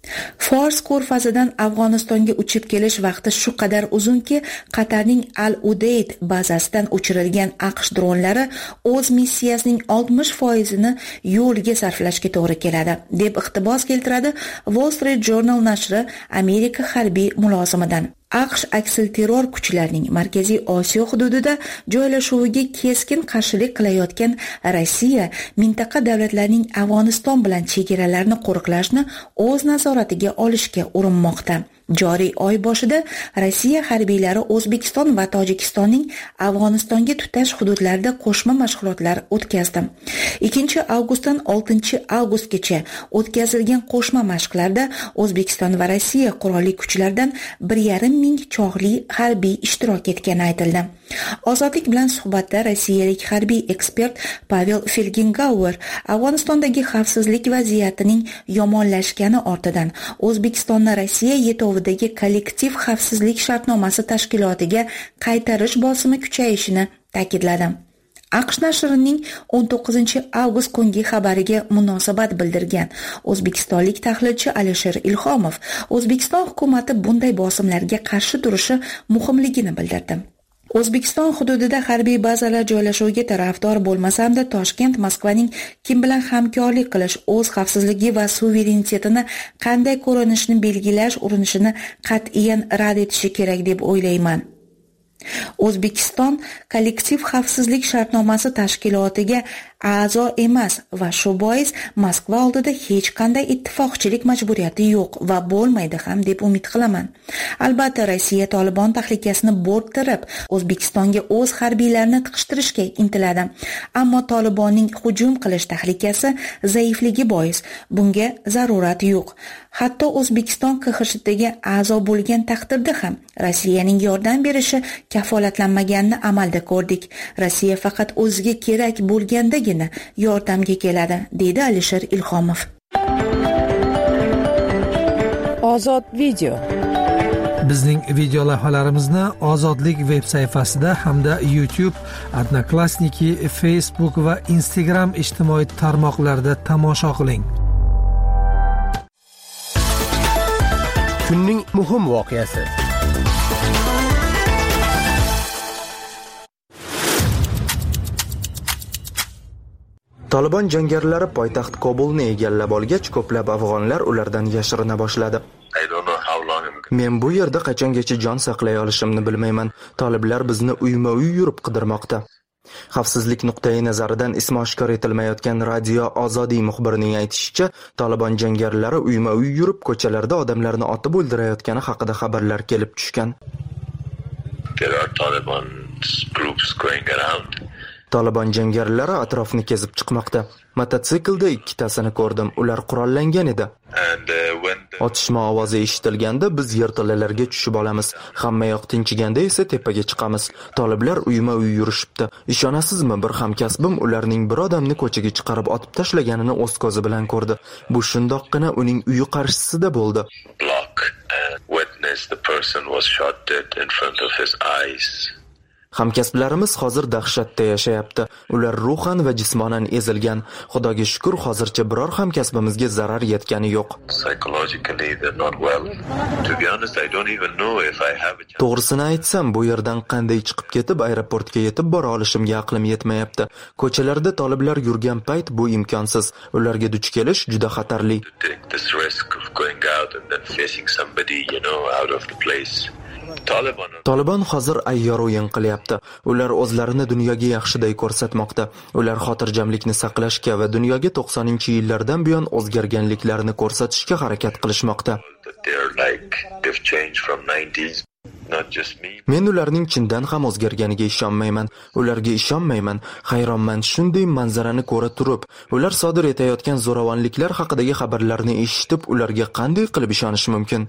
Fors ko'rfazidan Afg'onistonga uchib kelish vaqti shu qadar uzunki, Qatarning Al-Udeyd bazasidan uchirilgan AQSh dronlari o'z missiyasining 60%ni yo'lga sarflashga to'g'ri keladi, deb iqtibos keltiradi Wall Street Journal nashri Amerika harbiy mulozimidan. AQSh aksilterror kuchlarining Markaziy Osiyo hududida joylashuviga keskin qarshilik qilayotgan Rossiya mintaqa davlatlarining Afg'oniston bilan chegaralarini qo'riqlashni o'z nazoratiga olishga urinmoqda. Joriy oy boshida Rossiya harbiylari O'zbekiston va Tojikistonning Afg'onistonga tutash hududlarida qo'shma mashg'ulotlar o'tkazdi. 2-avgustdan 6-avgustgacha o'tkazilgan qo'shma mashqlarda O'zbekiston va Rossiya qurolli kuchlaridan 1,5 ming chog'li harbiy ishtirok etgani aytildi. Ozodlik bilan suhbatda rossiyalik harbiy ekspert Pavel Felgengauer Afg'onistondagi xavfsizlik vaziyatining yomonlashgani ortidan O'zbekistonni Rossiya yetovidagi kollektiv xavfsizlik shartnomasi tashkilotiga qaytarish bosimi kuchayishini ta'kidladi. AQSh nashrining 19-avgust kungi xabariga munosabat bildirgan o'zbekistonlik tahlilchi Alisher Ilhomov O'zbekiston hukumati bunday bosimlarga qarshi turishi muhimligini bildirdi. O'zbekiston hududida harbiy bazalar joylashuviga tarafdor bo'lmasamda, Toshkent Moskvaning kim bilan hamkorlik qilish, o'z xavfsizligi va suverenitetini qanday ko'rinishni belgilash urinishini qat'iyan rad etishi kerak deb o'ylayman. O'zbekiston kollektiv xavfsizlik shartnomasi tashkilotiga a'zo emas va shu bois Moskva oldida hech qanday ittifoqchilik majburiyati yo'q va bo'lmaydi ham deb umid qilaman. Albatta, Rossiya Tolibon tahlikasini bo'rttirib, O'zbekistonga o'z harbiylarini tiqishtirishga intiladi. Ammo Tolibonning hujum qilish tahlikasi zaifligi bois bunga zarurat yo'q. Hatto O'zbekiston KXSHga a'zo bo'lgan taqdirda ham Rossiyaning yordam berishi kafolatlanmaganini amalda ko'rdik. Rossiya faqat o'ziga kerak bo'lgandagina yordamga keladi, deydi Alisher Ilhomov. Ozod video. Bizning video lavhalarimizni Ozodlik veb sayfasida hamda YouTube, Odnoklassniki, Facebook va Instagram ijtimoiy tarmoqlarida tomosha qiling. Kunning muhim voqeasi. Tolibon jangarilari poytaxt Kobulni egallab olgach, ko'plab afg'onlar ulardan yashirina boshladi. Men bu yerda qachongacha jon saqlay olishimni bilmayman. Toliblar bizni uyma-uy yurib qidirmoqda. Xavfsizlik nuqtai nazaridan ismi oshkor etilmayotgan Radio Ozodiy muxbirining aytishicha, Tolibon jangarilari uyma-uy yurib ko'chalarda odamlarni otib o'ldirayotgani haqida xabarlar kelib tushgan. Tolibon jangarilari atrofni kezib chiqmoqda. Mototsiklda 2 tasini ko'rdim. Ular qurollangan edi. Otishma ovozi eshitilganda biz yerto'lalarga tushib olamiz. Hamma yoq tinchiganda esa tepaga chiqamiz. Toliblar uyma-uy yurishibdi. Ishonasizmi, bir hamkasbim ularning bir odamni ko'chaga chiqarib otib tashlaganini o'z ko'zi bilan ko'rdi. Bu shundoqqina uning uyi qarshisida bo'ldi. Hamkasblarimiz hozir dahshatda yashayapti. Ular ruhan va jismonan ezilgan. Xudoga shukr, hozircha biror hamkasbimizga zarar yetgani yo'q. To'g'risini aytsam, bu yerdan qanday chiqib ketib aeroportga yetib bora olishimga aqlim yetmayapti. Ko'chalarda toliblar yurgan payt bu imkonsiz. Ularga duch kelish juda xatarli. Tolibon hozir ayyor o'yin qilyapti. Ular o'zlarini dunyoga yaxshiday ko'rsatmoqda. Ular xotirjamlikni saqlashga va dunyoga 90-yillardan buyon o'zgarganliklarini ko'rsatishga harakat qilishmoqda. Men ularning chindan ham o'zgarganiga ishonmayman. Ularga ishonmayman. Hayronman shunday manzarani ko'ra turib, ular sodir etayotgan zo'ravonliklar haqidagi xabarlarni eshitib, ularga qanday qilib ishonish mumkin?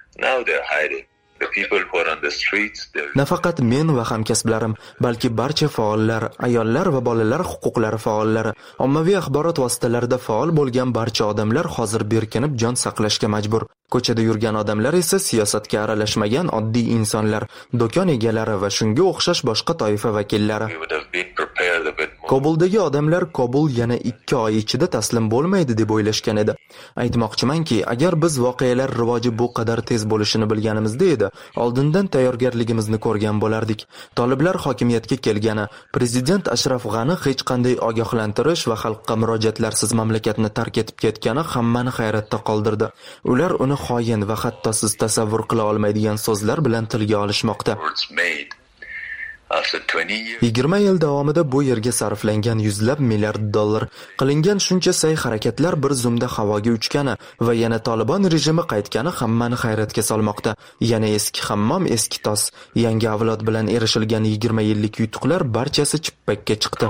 Nafaqat men va hamkasblarim, balki barcha faollar, ayollar va bolalar huquqlari faollari, ommaviy axborot vositalarida faol bo'lgan barcha odamlar hozir berkinib jon saqlashga majbur. Ko'chada yurgan odamlar esa siyosatga aralashmagan oddiy insonlar, do'kon egalari va shunga o'xshash boshqa toifa vakillari. Kobuldagi odamlar Kobul yana 2 oy ichida taslim bo'lmaydi deb o'ylashgan edi. Aytmoqchimanki, agar biz voqealar rivoji bu qadar tez bo'lishini bilganimizda edi, oldindan tayyorgarligimizni ko'rgan bo'lardik. Toliblar hokimiyatga kelgani, prezident Ashraf G'ani hech qanday ogohlantirish va xalqqa murojaatlarsiz mamlakatni tark etib ketgani hammani hayratda qoldirdi. Ular uni xoin va hatto siz tasavvur qila olmaydigan so'zlar bilan tilga olishmoqda. 20 yil davomida bu yerga sarflangan yuzlab milliard dollar qilingan shuncha sa'y-harakatlar bir zumda havoga uchgani va yana Tolibon rejimi qaytgani hammani hayratga solmoqda. Yana eski hammom, eski tos, yangi avlod bilan erishilgan 20 yillik yutuqlar barchasi chippakka chiqdi.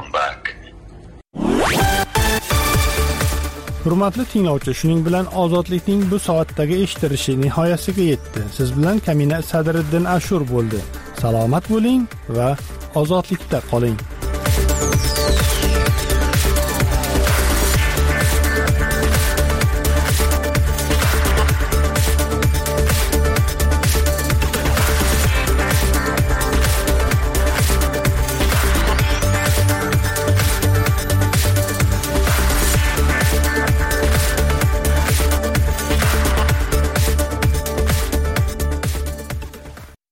Hurmatli tinglovchi, shuning bilan ozodlikning bu soatdagi eshitilishi nihoyasiga yetdi. Siz bilan Kamina Sadriddin Ashur bo'ldi. Salomat bo'ling va ozodlikda qoling.